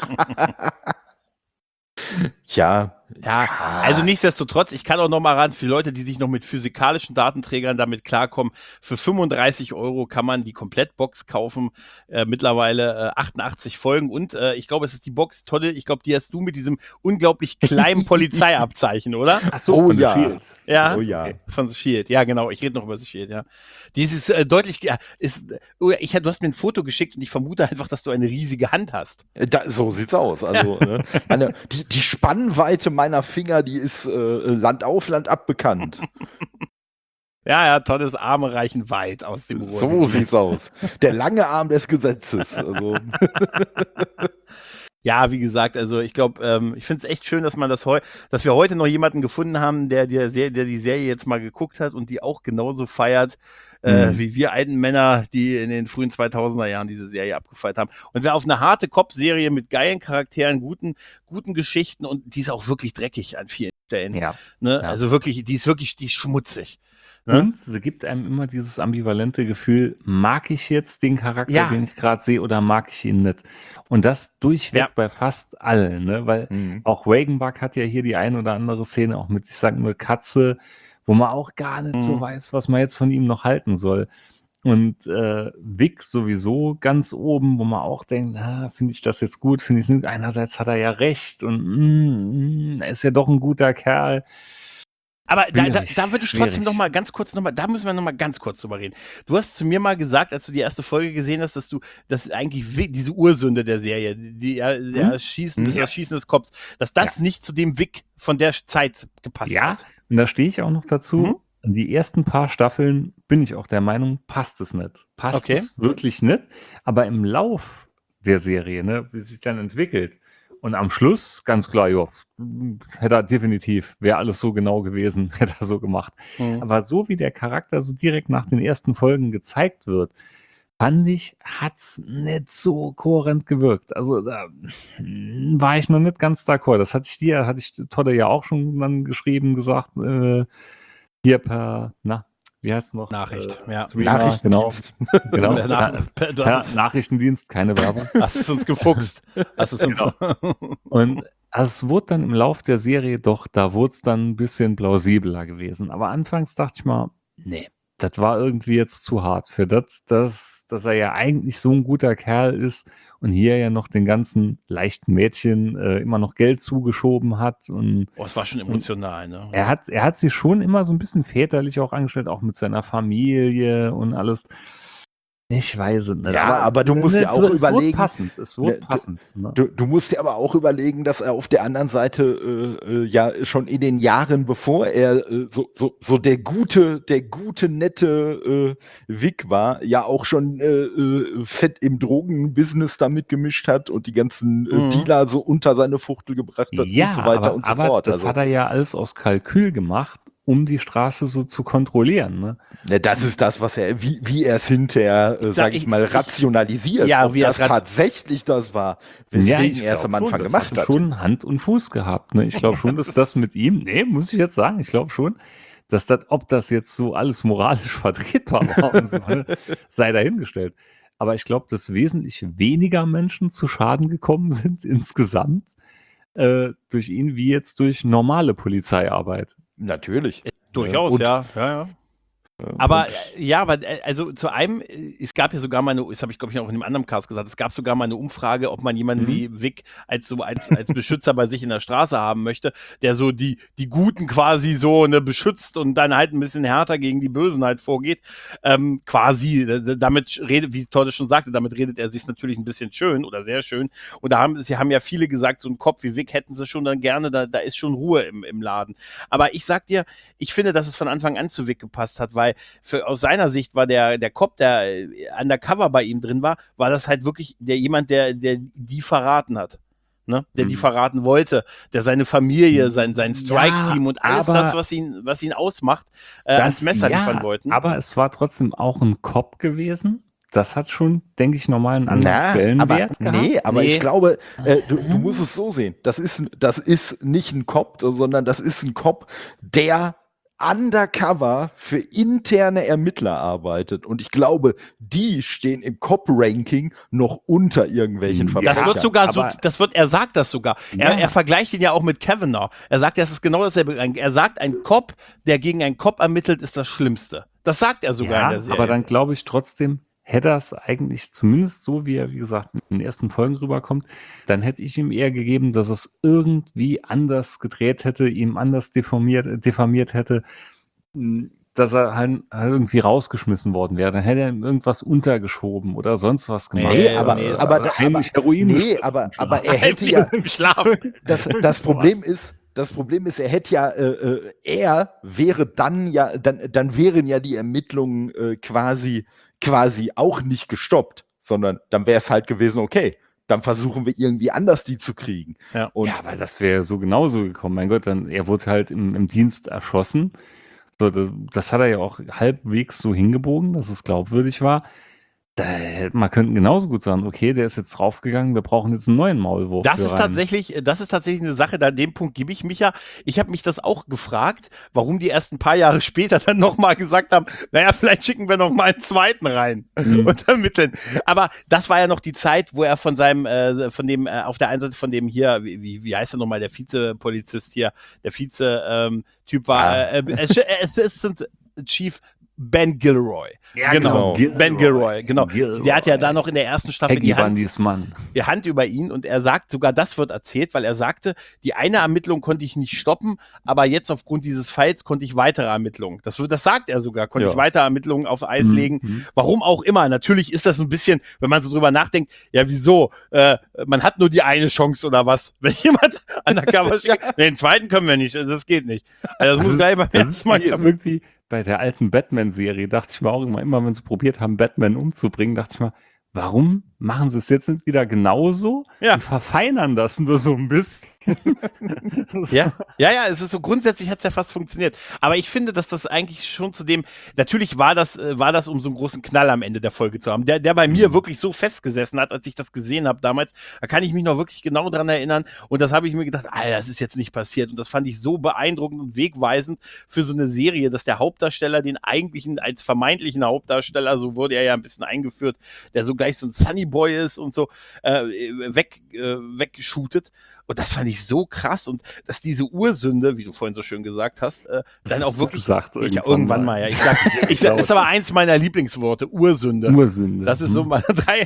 Ja, also nichtsdestotrotz, ich kann auch noch mal ran, für Leute, die sich noch mit physikalischen Datenträgern damit klarkommen, für 35 € kann man die Komplettbox kaufen, mittlerweile 88 Folgen und ich glaube, es ist die Box, tolle, ich glaube, die hast du mit diesem unglaublich kleinen Polizeiabzeichen, oder? Ach so, Oh von ja. The Shield. Ja, oh ja. von The Shield, ja genau, ich rede noch über The Shield, ja. Dieses deutlich, du hast mir ein Foto geschickt und ich vermute einfach, dass du eine riesige Hand hast. So sieht's aus. Also ne, die Spannweite meiner Finger, die ist Land auf, Land ab bekannt. Ja, Toddes Arme reichen weit aus dem Ruhr. So sieht's aus. Der lange Arm des Gesetzes. Also. Ja, wie gesagt, also ich glaube, ich finde es echt schön, dass dass wir heute noch jemanden gefunden haben, der die Serie jetzt mal geguckt hat und die auch genauso feiert, wie wir alten Männer, die in den frühen 2000er Jahren diese Serie abgefeiert haben. Und wer auf eine harte Cop-Serie mit geilen Charakteren, guten Geschichten und die ist auch wirklich dreckig an vielen Stellen. Ja. Ne? Ja. Also wirklich, die ist schmutzig. Ne? Und sie gibt einem immer dieses ambivalente Gefühl, mag ich jetzt den Charakter, Ja. den ich gerade sehe, oder mag ich ihn nicht? Und das durchweg Ja. bei fast allen, ne? Weil auch Wagenbug hat ja hier die ein oder andere Szene, auch mit, ich sag nur Katze, wo man auch gar nicht so weiß, was man jetzt von ihm noch halten soll. Und Vic sowieso ganz oben, wo man auch denkt, finde ich das jetzt gut, finde ich es nicht. Einerseits hat er ja recht und er ist ja doch ein guter Kerl. Aber Schwierig, da würde ich trotzdem noch mal ganz kurz da müssen wir noch mal ganz kurz drüber reden. Du hast zu mir mal gesagt, als du die erste Folge gesehen hast, dass eigentlich diese Ursünde der Serie, das Erschießen des Cops, dass das nicht zu dem Vic von der Zeit gepasst hat. Ja, und da stehe ich auch noch dazu. Die ersten paar Staffeln bin ich auch der Meinung, passt es nicht. Passt es wirklich nicht. Aber im Lauf der Serie, ne, wie sich dann entwickelt, und am Schluss, ganz klar, ja, hätte er definitiv, wäre alles so genau gewesen, hätte er so gemacht. Aber so wie der Charakter so direkt nach den ersten Folgen gezeigt wird, fand ich, hat's nicht so kohärent gewirkt. Also da war ich noch nicht ganz d'accord. Das hatte ich Todde ja auch schon dann geschrieben, gesagt, hier per, wie heißt es noch? Nachricht, Nachrichtendienst. Genau. Nachrichtendienst, keine Werbung. Hast es uns gefuchst. Und es wurde dann im Lauf der Serie da wurde es dann ein bisschen plausibler gewesen. Aber anfangs dachte ich mal, nee, das war irgendwie jetzt zu hart für das, dass er ja eigentlich so ein guter Kerl ist und hier ja noch den ganzen leichten Mädchen immer noch Geld zugeschoben hat. Und es war schon emotional, ne? Er hat sich schon immer so ein bisschen väterlich auch angestellt, auch mit seiner Familie und alles. Ich weiß es nicht. Ja, aber du musst ja auch überlegen. Es wurde passend. Ne? Du musst dir aber auch überlegen, dass er auf der anderen Seite ja schon in den Jahren, bevor er so der gute, nette Vic war, ja auch schon fett im Drogenbusiness damit gemischt hat und die ganzen Dealer so unter seine Fuchtel gebracht hat und so weiter und so fort. Das hat er ja alles aus Kalkül gemacht, um die Straße so zu kontrollieren. Ne? Ja, das ist das, was er, wie er es hinterher, sag ich mal, rationalisiert. Ja, wie das tatsächlich das war, weswegen er es am Anfang gemacht hat. Das hat schon Hand und Fuß gehabt. Ne? Ich glaube schon, dass das mit ihm, muss ich jetzt sagen, ich glaube schon, dass ob das jetzt so alles moralisch vertretbar war und so, sei dahingestellt. Aber ich glaube, dass wesentlich weniger Menschen zu Schaden gekommen sind insgesamt durch ihn, wie jetzt durch normale Polizeiarbeit. Natürlich. Durchaus, ja. Aber also zu einem, es gab ja sogar mal das habe ich glaube ich auch in einem anderen Cast gesagt, es gab sogar mal eine Umfrage, ob man jemanden wie Vic als Beschützer bei sich in der Straße haben möchte, der so die Guten quasi so beschützt und dann halt ein bisschen härter gegen die Bösen halt vorgeht. Quasi, damit redet, wie Todde schon sagte, damit redet er sich natürlich ein bisschen schön oder sehr schön. Und sie haben ja viele gesagt, so einen Kopf wie Vic hätten sie schon dann gerne, da ist schon Ruhe im Laden. Aber ich sag dir, ich finde, dass es von Anfang an zu Vic gepasst hat, weil aus seiner Sicht war der Cop, der undercover bei ihm drin war das halt wirklich jemand, der die verraten hat. Ne? Der die verraten wollte, der seine Familie, sein Strike-Team und alles das, was ihn ausmacht, ans Messer liefern wollten. Aber es war trotzdem auch ein Cop gewesen. Das hat schon, denke ich, nochmal einen anderen Quellenwert gehabt. Aber ich glaube, du musst es so sehen. Das ist nicht ein Cop, sondern das ist ein Cop, der undercover für interne Ermittler arbeitet. Und ich glaube, die stehen im Cop-Ranking noch unter irgendwelchen Verbrechern. Das wird sogar so, er sagt das sogar. Er vergleicht ihn ja auch mit Kavanaugh. Er sagt, das ist genau dasselbe. Er sagt, ein Cop, der gegen einen Cop ermittelt, ist das Schlimmste. Das sagt er sogar in der Serie. Aber dann glaube ich trotzdem, hätte er es eigentlich zumindest so, wie er, wie gesagt, in den ersten Folgen rüberkommt, dann hätte ich ihm eher gegeben, dass er es irgendwie anders gedreht hätte, ihm anders diffamiert hätte, dass er halt irgendwie rausgeschmissen worden wäre. Dann hätte er ihm irgendwas untergeschoben oder sonst was gemacht. Aber er hätte ja im Schlaf. Das Problem ist, er hätte ja, dann wären ja die Ermittlungen quasi auch nicht gestoppt, sondern dann wäre es halt gewesen, okay, dann versuchen wir irgendwie anders die zu kriegen. Ja, aber das wäre so genauso gekommen. Mein Gott, er wurde halt im Dienst erschossen. So, das hat er ja auch halbwegs so hingebogen, dass es glaubwürdig war. Man könnte genauso gut sagen, okay, der ist jetzt draufgegangen, wir brauchen jetzt einen neuen Maulwurf. Das ist tatsächlich eine Sache, da dem Punkt gebe ich mich ja. Ich habe mich das auch gefragt, warum die erst ein paar Jahre später dann nochmal gesagt haben, naja, vielleicht schicken wir noch mal einen zweiten rein und ermitteln. Aber das war ja noch die Zeit, wo er auf der einen Seite von dem hier, wie heißt er nochmal, der Vizepolizist hier, der Vize-Typ war, Assistant Chief Ben Gilroy. Ja, genau. Ben Gilroy, genau. Der hat ja da noch in der ersten Staffel die Hand über ihn und er sagt, sogar das wird erzählt, weil er sagte, die eine Ermittlung konnte ich nicht stoppen, aber jetzt aufgrund dieses Falls konnte ich weitere Ermittlungen. Das sagt er sogar, konnte ich weitere Ermittlungen auf Eis legen. Warum auch immer. Natürlich ist das ein bisschen, wenn man so drüber nachdenkt, ja wieso? Man hat nur die eine Chance oder was? Wenn jemand undercover schickt, den zweiten können wir nicht, das geht nicht. Also das muss gleich beim ersten Mal irgendwie. Bei der alten Batman-Serie dachte ich mir auch immer, wenn sie probiert haben, Batman umzubringen, dachte ich mir, warum machen sie es jetzt nicht wieder genauso und verfeinern das nur so ein bisschen? Ja, es ist so, grundsätzlich hat es ja fast funktioniert. Aber ich finde, dass das eigentlich schon zu dem, natürlich war das, um so einen großen Knall am Ende der Folge zu haben, der bei mir wirklich so festgesessen hat, als ich das gesehen habe damals. Da kann ich mich noch wirklich genau dran erinnern. Und das habe ich mir gedacht, das ist jetzt nicht passiert. Und das fand ich so beeindruckend und wegweisend für so eine Serie, dass der Hauptdarsteller den eigentlichen, als vermeintlichen Hauptdarsteller, so wurde er ja ein bisschen eingeführt, der so gleich so ein Sunny Boy ist und so, wegshootet. Und das fand ich so krass und dass diese Ursünde, wie du vorhin so schön gesagt hast, dann auch wirklich gesagt, irgendwann mal. Ja. Ich sag, ist aber eins meiner Lieblingsworte, Ursünde. Das ist so meine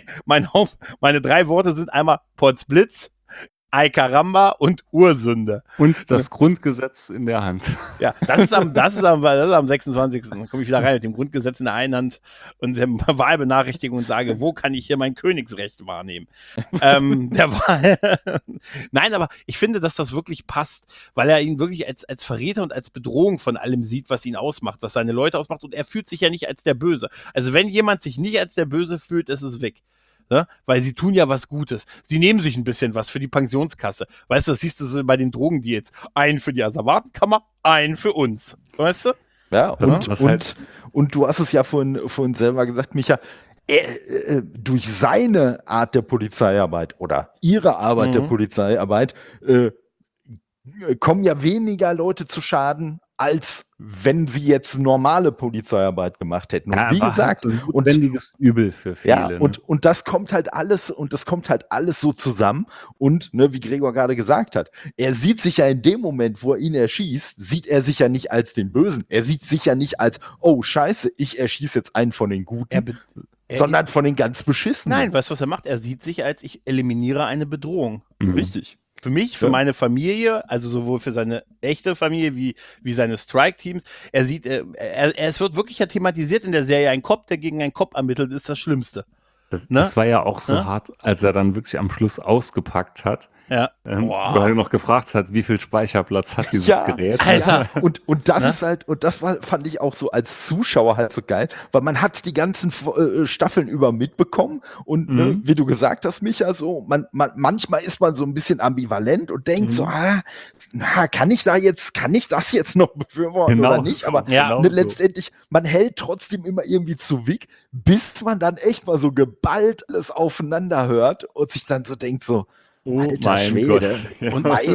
drei Worte sind einmal Potzblitz, Ay Caramba und Ursünde. Und das Grundgesetz in der Hand. Ja, das ist am 26. Dann komme ich wieder rein mit dem Grundgesetz in der einen Hand und der Wahlbenachrichtigung und sage, wo kann ich hier mein Königsrecht wahrnehmen? Nein, aber ich finde, dass das wirklich passt, weil er ihn wirklich als Verräter und als Bedrohung von allem sieht, was ihn ausmacht, was seine Leute ausmacht und er fühlt sich ja nicht als der Böse. Also wenn jemand sich nicht als der Böse fühlt, ist es Vic. Ne? Weil sie tun ja was Gutes. Sie nehmen sich ein bisschen was für die Pensionskasse. Weißt du, das siehst du so bei den Drogendeals. Einen für die Asservatenkammer, einen für uns. Weißt du? Ja, und du hast es ja vorhin selber gesagt, Micha, durch seine Art der Polizeiarbeit oder ihre Arbeit der Polizeiarbeit kommen ja weniger Leute zu Schaden, als wenn sie jetzt normale Polizeiarbeit gemacht hätten. Und wie gesagt, halt so ein notwendiges Übel für viele. Ja, und das kommt halt alles so zusammen. Und wie Gregor gerade gesagt hat, er sieht sich ja in dem Moment, wo er ihn erschießt, sieht er sich ja nicht als den Bösen. Er sieht sich ja nicht als, oh Scheiße, ich erschieße jetzt einen von den Guten, sondern von den ganz Beschissenen. Nein, weißt du, was er macht? Er sieht sich als, ich eliminiere eine Bedrohung. Richtig. Für mich, für meine Familie, also sowohl für seine echte Familie wie seine Strike-Teams. Er sieht, es wird wirklich ja thematisiert in der Serie, ein Cop, der gegen einen Cop ermittelt, ist das Schlimmste. Das war ja auch so hart, als er dann wirklich am Schluss ausgepackt hat. Ja. Wo er noch gefragt hat, wie viel Speicherplatz hat dieses Gerät. Alter. Und das ist halt, und das fand ich auch so als Zuschauer halt so geil, weil man hat die ganzen Staffeln über mitbekommen und wie du gesagt hast, Micha, so, manchmal ist man so ein bisschen ambivalent und denkt so, kann ich das jetzt noch befürworten oder nicht? Aber letztendlich, man hält trotzdem immer irgendwie zu Vic, bis man dann echt mal so geballt alles aufeinander hört und sich dann so denkt so, alter Schwede. Gott. Und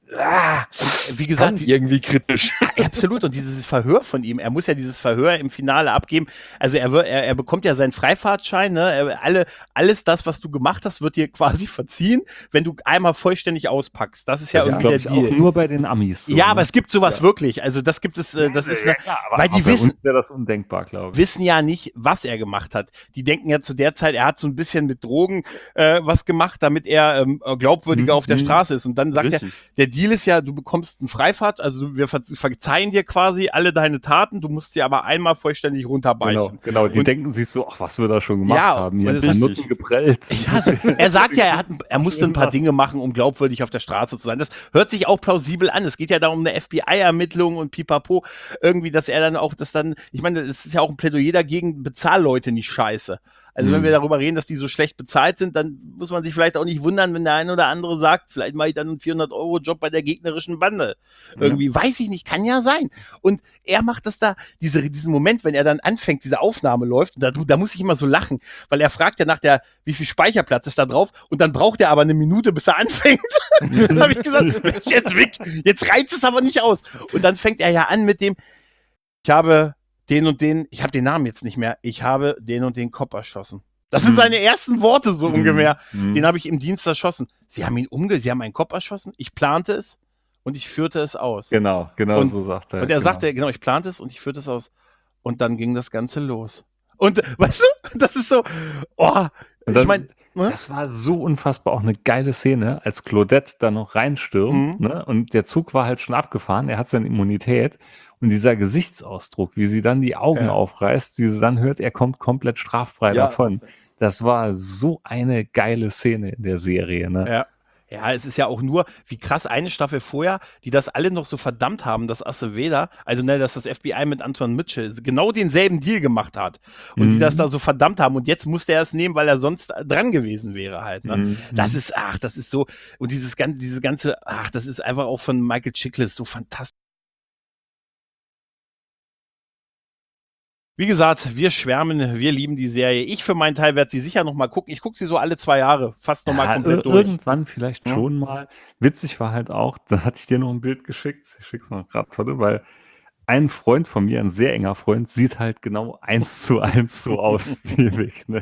wie gesagt, irgendwie kritisch. Absolut. Und dieses Verhör von ihm, er muss ja dieses Verhör im Finale abgeben. Also er bekommt ja seinen Freifahrtschein, ne? Alles das, was du gemacht hast, wird dir quasi verziehen, wenn du einmal vollständig auspackst. Das ist ja irgendwie der Deal. Auch nur bei den Amis. So, ja, aber es gibt sowas wirklich. Also das gibt es, das ist, weil die wissen, wäre das undenkbar, glaube ich. Wissen ja nicht, was er gemacht hat. Die denken ja zu der Zeit, er hat so ein bisschen mit Drogen was gemacht, damit er glaubwürdiger auf der Straße ist. Und dann sagt er, der Deal ist ja, du bekommst einen Freifahrt, also wir verzeihen dir quasi alle deine Taten, du musst sie aber einmal vollständig runterbeichen. Genau. Die denken sich so, ach, was wir da schon gemacht haben. Hier sind Nutten geprellt. Ja, er sagt ja, er musste ein paar Dinge machen, um glaubwürdig auf der Straße zu sein. Das hört sich auch plausibel an. Es geht ja da um eine FBI-Ermittlung und pipapo. Irgendwie, dass er dann auch, ich meine, es ist ja auch ein Plädoyer dagegen, Bezahlleute nicht scheiße. Also wenn wir darüber reden, dass die so schlecht bezahlt sind, dann muss man sich vielleicht auch nicht wundern, wenn der eine oder andere sagt, vielleicht mache ich dann einen 400-Euro-Job bei der gegnerischen Bande. Irgendwie, weiß ich nicht, kann ja sein. Und er macht das da, diesen Moment, wenn er dann anfängt, diese Aufnahme läuft, und da muss ich immer so lachen, weil er fragt ja nach wie viel Speicherplatz ist da drauf, und dann braucht er aber eine Minute, bis er anfängt. Dann habe ich gesagt, bin ich jetzt weg, jetzt reizt es aber nicht aus. Und dann fängt er ja an mit dem, ich habe den und den, ich habe den Namen jetzt nicht mehr, ich habe den und den Kopf erschossen. Das sind seine ersten Worte so ungefähr. Den habe ich im Dienst erschossen. Sie haben einen Kopf erschossen, ich plante es und ich führte es aus. Genau, so sagt er. Und er sagte, genau, ich plante es und ich führte es aus. Und dann ging das Ganze los. Und, weißt du, das ist so, ich meine, das war so unfassbar auch eine geile Szene, als Claudette da noch reinstürmt, ne? Und der Zug war halt schon abgefahren, er hat seine Immunität, und dieser Gesichtsausdruck, wie sie dann die Augen aufreißt, wie sie dann hört, er kommt komplett straffrei davon. Das war so eine geile Szene in der Serie, ne? Ja, es ist ja auch nur, wie krass eine Staffel vorher, die das alle noch so verdammt haben, dass Acevedo, also dass das FBI mit Antoine Mitchell genau denselben Deal gemacht hat und die das da so verdammt haben, und jetzt musste er es nehmen, weil er sonst dran gewesen wäre halt. Ne? Das ist so, und dieses ganze, das ist einfach auch von Michael Chiklis so fantastisch. Wie gesagt, wir schwärmen, wir lieben die Serie. Ich für meinen Teil werde sie sicher noch mal gucken. Ich gucke sie so alle 2 Jahre, fast noch mal komplett durch. Irgendwann vielleicht schon mal. Witzig war halt auch, da hatte ich dir noch ein Bild geschickt. Ich schick's mal gerade, Tolle, weil ein Freund von mir, ein sehr enger Freund, sieht halt genau 1:1 so aus wie ich. Ne?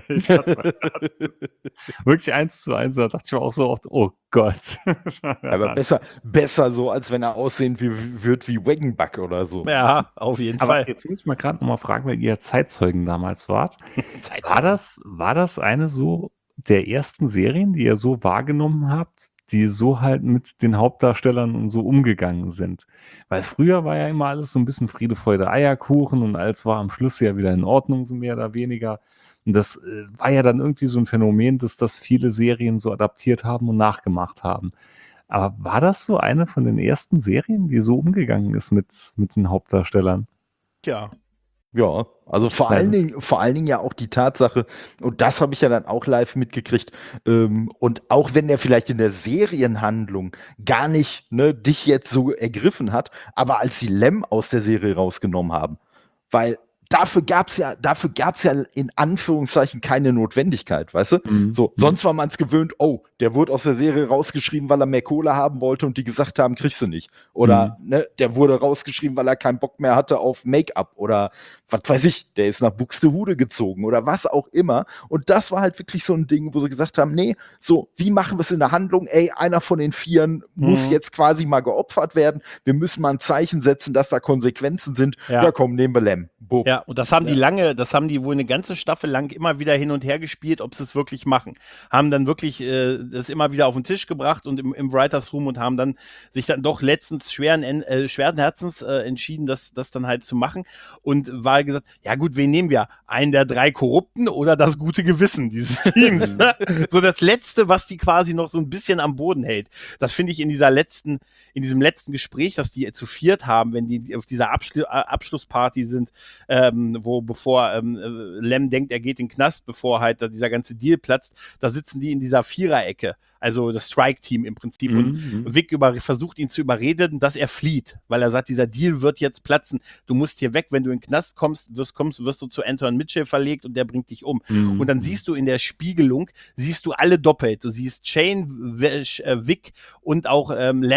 Wirklich 1:1. Da dachte ich mir auch so oft, oh Gott. Aber besser so, als wenn er aussehen wird wie Waggenbuck oder so. Ja, auf jeden Fall. Aber jetzt muss ich mal gerade noch mal fragen, weil ihr Zeitzeugen damals wart. War das eine so der ersten Serien, die ihr so wahrgenommen habt, die so halt mit den Hauptdarstellern und so umgegangen sind? Weil früher war ja immer alles so ein bisschen Friede, Freude, Eierkuchen, und alles war am Schluss ja wieder in Ordnung, so mehr oder weniger. Und das war ja dann irgendwie so ein Phänomen, dass das viele Serien so adaptiert haben und nachgemacht haben. Aber war das so eine von den ersten Serien, die so umgegangen ist mit den Hauptdarstellern? Tja. Ja, also vor allen Dingen ja auch die Tatsache, und das habe ich ja dann auch live mitgekriegt, und auch wenn der vielleicht in der Serienhandlung gar nicht dich jetzt so ergriffen hat, aber als sie Lem aus der Serie rausgenommen haben, weil dafür gab's ja in Anführungszeichen keine Notwendigkeit, weißt du? So, sonst war man es gewöhnt, der wurde aus der Serie rausgeschrieben, weil er mehr Kohle haben wollte und die gesagt haben, kriegst du nicht. Oder der wurde rausgeschrieben, weil er keinen Bock mehr hatte auf Make-up oder was weiß ich, der ist nach Buxtehude gezogen oder was auch immer. Und das war halt wirklich so ein Ding, wo sie gesagt haben, nee, so, wie machen wir es in der Handlung? Ey, einer von den Vieren muss jetzt quasi mal geopfert werden. Wir müssen mal ein Zeichen setzen, dass da Konsequenzen sind. Ja komm, nehmen wir Lem. Bob. Ja, und das haben die wohl eine ganze Staffel lang immer wieder hin und her gespielt, ob sie es wirklich machen. Haben dann wirklich das immer wieder auf den Tisch gebracht und im Writers Room und haben dann sich dann doch letztens schweren Herzens entschieden, das dann halt zu machen, und war gesagt, ja gut, wen nehmen wir? Einen der 3 Korrupten oder das gute Gewissen dieses Teams? Ne? So das Letzte, was die quasi noch so ein bisschen am Boden hält. Das finde ich in diesem letzten Gespräch, das die zu viert haben, wenn die auf dieser Abschlussparty sind, wo bevor Lem denkt, er geht in den Knast, bevor halt dieser ganze Deal platzt, da sitzen die in dieser Viererecke, also das Strike-Team im Prinzip. Und Vic versucht ihn zu überreden, dass er flieht, weil er sagt, dieser Deal wird jetzt platzen. Du musst hier weg, wenn du in den Knast kommst, wirst du zu Anton Mitchell verlegt und der bringt dich um. Und dann siehst du in der Spiegelung, siehst du alle doppelt. Du siehst Shane, Vic und auch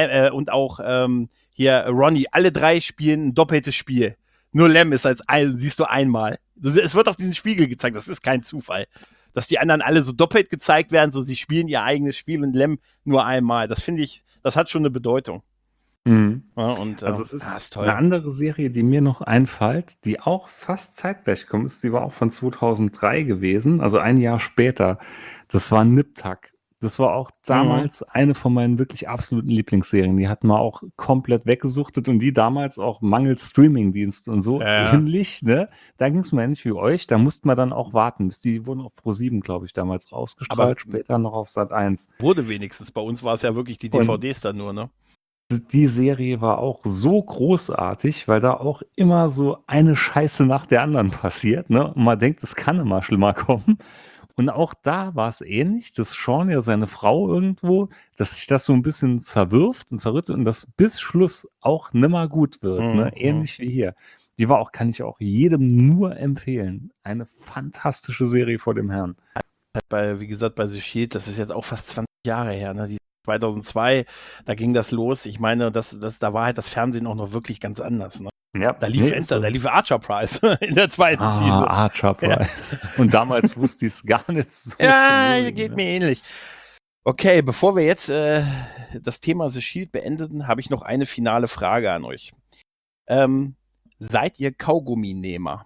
hier Ronnie. Alle drei spielen ein doppeltes Spiel. Nur Lem ist siehst du einmal. Es wird auf diesen Spiegel gezeigt, das ist kein Zufall. Dass die anderen alle so doppelt gezeigt werden, so sie spielen ihr eigenes Spiel und Lem nur einmal. Das finde ich, das hat schon eine Bedeutung. Ja, und also es ist toll. Eine andere Serie, die mir noch einfällt, die auch fast zeitgleich gekommen ist, die war auch von 2003 gewesen, also ein Jahr später. Das war Nip Tuck. Das war auch damals eine von meinen wirklich absoluten Lieblingsserien. Die hatten wir auch komplett weggesuchtet und die damals auch mangels Streamingdienst und so ähnlich, ne? Da ging es mir ähnlich wie euch. Da mussten wir dann auch warten, bis die wurden auf Pro7, glaube ich, damals rausgestrahlt, aber später noch auf Sat.1. Wurde wenigstens. Bei uns war es ja wirklich die DVDs dann nur, ne? Die Serie war auch so großartig, weil da auch immer so eine Scheiße nach der anderen passiert, ne? Und man denkt, es kann immer schlimmer kommen. Und auch da war es ähnlich, dass Sean ja seine Frau irgendwo, dass sich das so ein bisschen zerwirft und zerrüttet und das bis Schluss auch nimmer gut wird, ne? Ähnlich wie hier. Die war auch, kann ich auch jedem nur empfehlen. Eine fantastische Serie vor dem Herrn. Wie gesagt, bei The Shield, das ist jetzt auch fast 20 Jahre her, ne? 2002, da ging das los. Ich meine, da war halt das Fernsehen auch noch wirklich ganz anders, ne? Ja, da lief Archer Prize in der zweiten Season. Archer Prize. Ja. Und damals wusste ich es gar nicht so. Ja, geht mir ähnlich. Okay, bevor wir jetzt das Thema The Shield beenden, habe ich noch eine finale Frage an euch. Seid ihr Kaugumminehmer?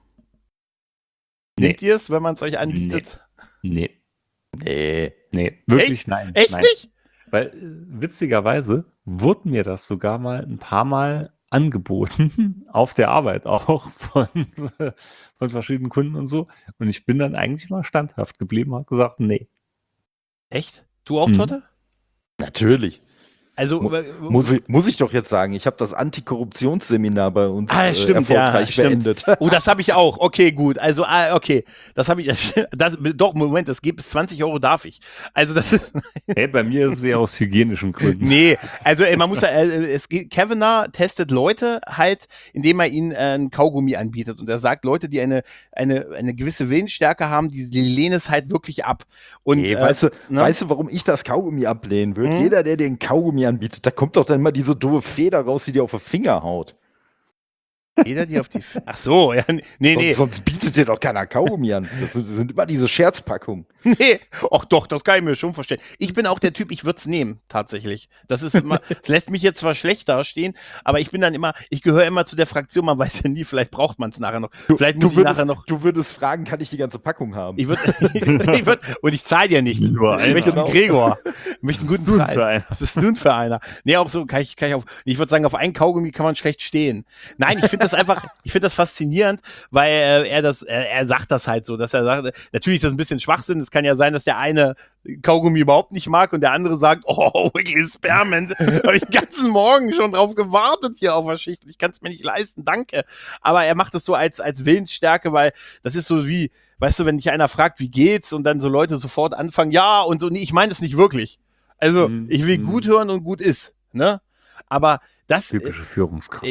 Nehmt ihr es, wenn man es euch anbietet? Nee, wirklich Echt? nein. Echt nein. nicht? Weil witzigerweise wurde mir das sogar mal ein paar Mal angeboten, auf der Arbeit auch von verschiedenen Kunden und so. Und ich bin dann eigentlich mal standhaft geblieben und habe gesagt, nee. Echt? Du auch, Totte? Natürlich. Also muss ich doch jetzt sagen, ich habe das Antikorruptionsseminar bei uns erfolgreich beendet. Oh, das habe ich auch. Okay, gut. Also, okay. Das habe ich. Doch, Moment, das gibt es 20 € darf ich. Also, das ist. Hey, bei mir ist es eher aus hygienischen Gründen. Nee, also man muss Kavanagh testet Leute halt, indem er ihnen ein Kaugummi anbietet. Und er sagt, Leute, die eine gewisse Willensstärke haben, die lehnen es halt wirklich ab. Und weißt du, warum ich das Kaugummi ablehnen würde? Jeder, der den Kaugummi anbietet, da kommt doch dann mal diese doofe Feder raus, die dir auf den Finger haut. Jeder, die auf die... Ach so, ja, nee. Sonst bietet dir doch keiner Kaugummi an. Das sind immer diese Scherzpackungen. Nee, ach doch, das kann ich mir schon vorstellen. Ich bin auch der Typ, ich würde es nehmen, tatsächlich. Das lässt mich jetzt zwar schlecht dastehen, aber ich gehöre immer zu der Fraktion, man weiß ja nie, vielleicht braucht man es nachher noch. Du würdest fragen, kann ich die ganze Packung haben? Und ich zahle dir nichts. Ich möchte einen Gregor. Ich möchte einen guten Preis. Was bist du für einer? Nee, auch so kann ich ich würde sagen, auf einen Kaugummi kann man schlecht stehen. Nein, ich finde das faszinierend, weil er sagt das halt so, dass er sagt, natürlich ist das ein bisschen Schwachsinn, es kann ja sein, dass der eine Kaugummi überhaupt nicht mag und der andere sagt, oh, Wiggly Spearmint, habe ich den ganzen Morgen schon drauf gewartet hier auf der Schicht, ich kann es mir nicht leisten, danke. Aber er macht das so als Willensstärke, weil das ist so wie, weißt du, wenn dich einer fragt, wie geht's und dann so Leute sofort anfangen, ja und so, nee, ich meine das nicht wirklich. Also, ich will gut hören und gut ist, ne? Aber das... Typische Führungskraft.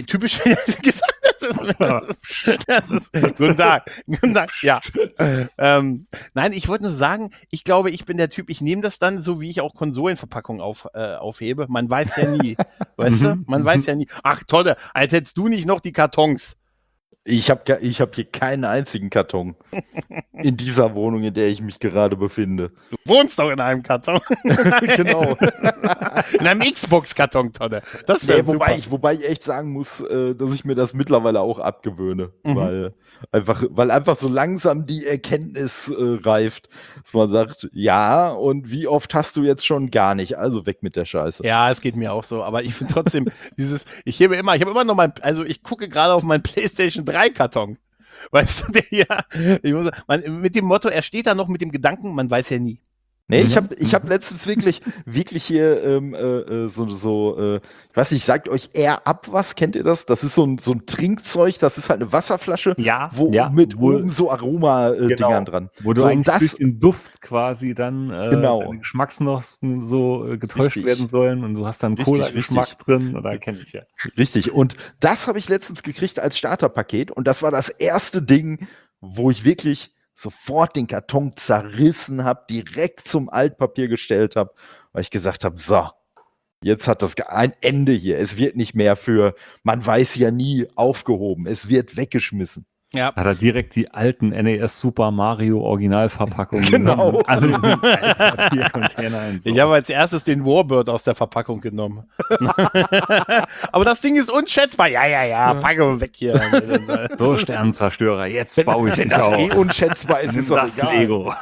Guten Tag, ja. Nein, ich wollte nur sagen, ich glaube, ich bin der Typ, ich nehme das dann so, wie ich auch Konsolenverpackungen aufhebe. Man weiß ja nie, weißt du? Man weiß ja nie. Ach, tolle, als hättest du nicht noch die Kartons. Ich hab hier keinen einzigen Karton in dieser Wohnung, in der ich mich gerade befinde. Du wohnst doch in einem Karton. Genau. In einem Xbox-Karton, Tonne. Das wäre super. Wobei ich echt sagen muss, dass ich mir das mittlerweile auch abgewöhne. Weil einfach so langsam die Erkenntnis reift, dass man sagt, ja, und wie oft hast du jetzt schon gar nicht? Also weg mit der Scheiße. Ja, es geht mir auch so. Aber ich finde trotzdem ich habe immer noch ich gucke gerade auf meinen PlayStation 3 Karton. Weißt du, mit dem Motto, er steht da noch mit dem Gedanken, man weiß ja nie. Nee, ich hab letztens wirklich hier ich weiß nicht, sagt euch Air Up was? Kennt ihr das? Das ist so ein Trinkzeug, das ist halt eine Wasserflasche, mit oben so Aroma-Dingern dran. Wo du eigentlich durch den Duft quasi dann deine Geschmacksknospen so getäuscht werden sollen und du hast dann Cola-Geschmack drin, oder kenne ich ja. Richtig, und das habe ich letztens gekriegt als Starterpaket und das war das erste Ding, wo ich wirklich sofort den Karton zerrissen habe, direkt zum Altpapier gestellt habe, weil ich gesagt habe, so, jetzt hat das ein Ende hier. Es wird nicht mehr für, man weiß ja nie, aufgehoben. Es wird weggeschmissen. Ja. Hat er direkt die alten NES Super Mario Originalverpackungen genau. alle in den Altpapiercontainer entsorgt. Ich habe als erstes den Warbird aus der Verpackung genommen. Aber das Ding ist unschätzbar. Ja, packe weg hier. So, Sternenzerstörer, jetzt baue ich dich auf. Wenn das unschätzbar ist, ist das egal. Lego.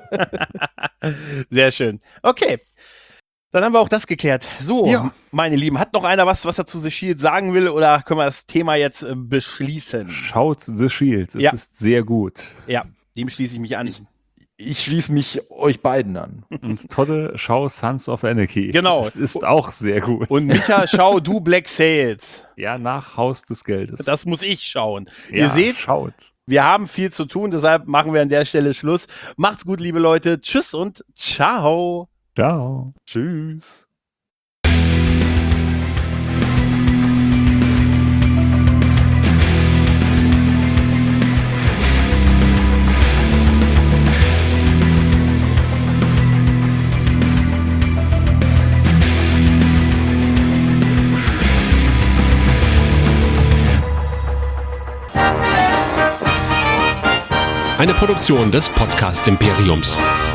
Sehr schön. Okay. Dann haben wir auch das geklärt. So, meine Lieben, hat noch einer was er zu The Shield sagen will, oder können wir das Thema jetzt beschließen? Schaut The Shield, es ist sehr gut. Ja, dem schließe ich mich an. Ich schließe mich euch beiden an. Und Todde, schau Sons of Anarchy. Genau. Es ist auch sehr gut. Und Micha, schau du Black Sails. Ja, nach Haus des Geldes. Das muss ich schauen. Ja, ihr seht, schaut. Wir haben viel zu tun, deshalb machen wir an der Stelle Schluss. Macht's gut, liebe Leute. Tschüss und ciao. Ciao. Tschüss. Eine Produktion des Podcast Imperiums.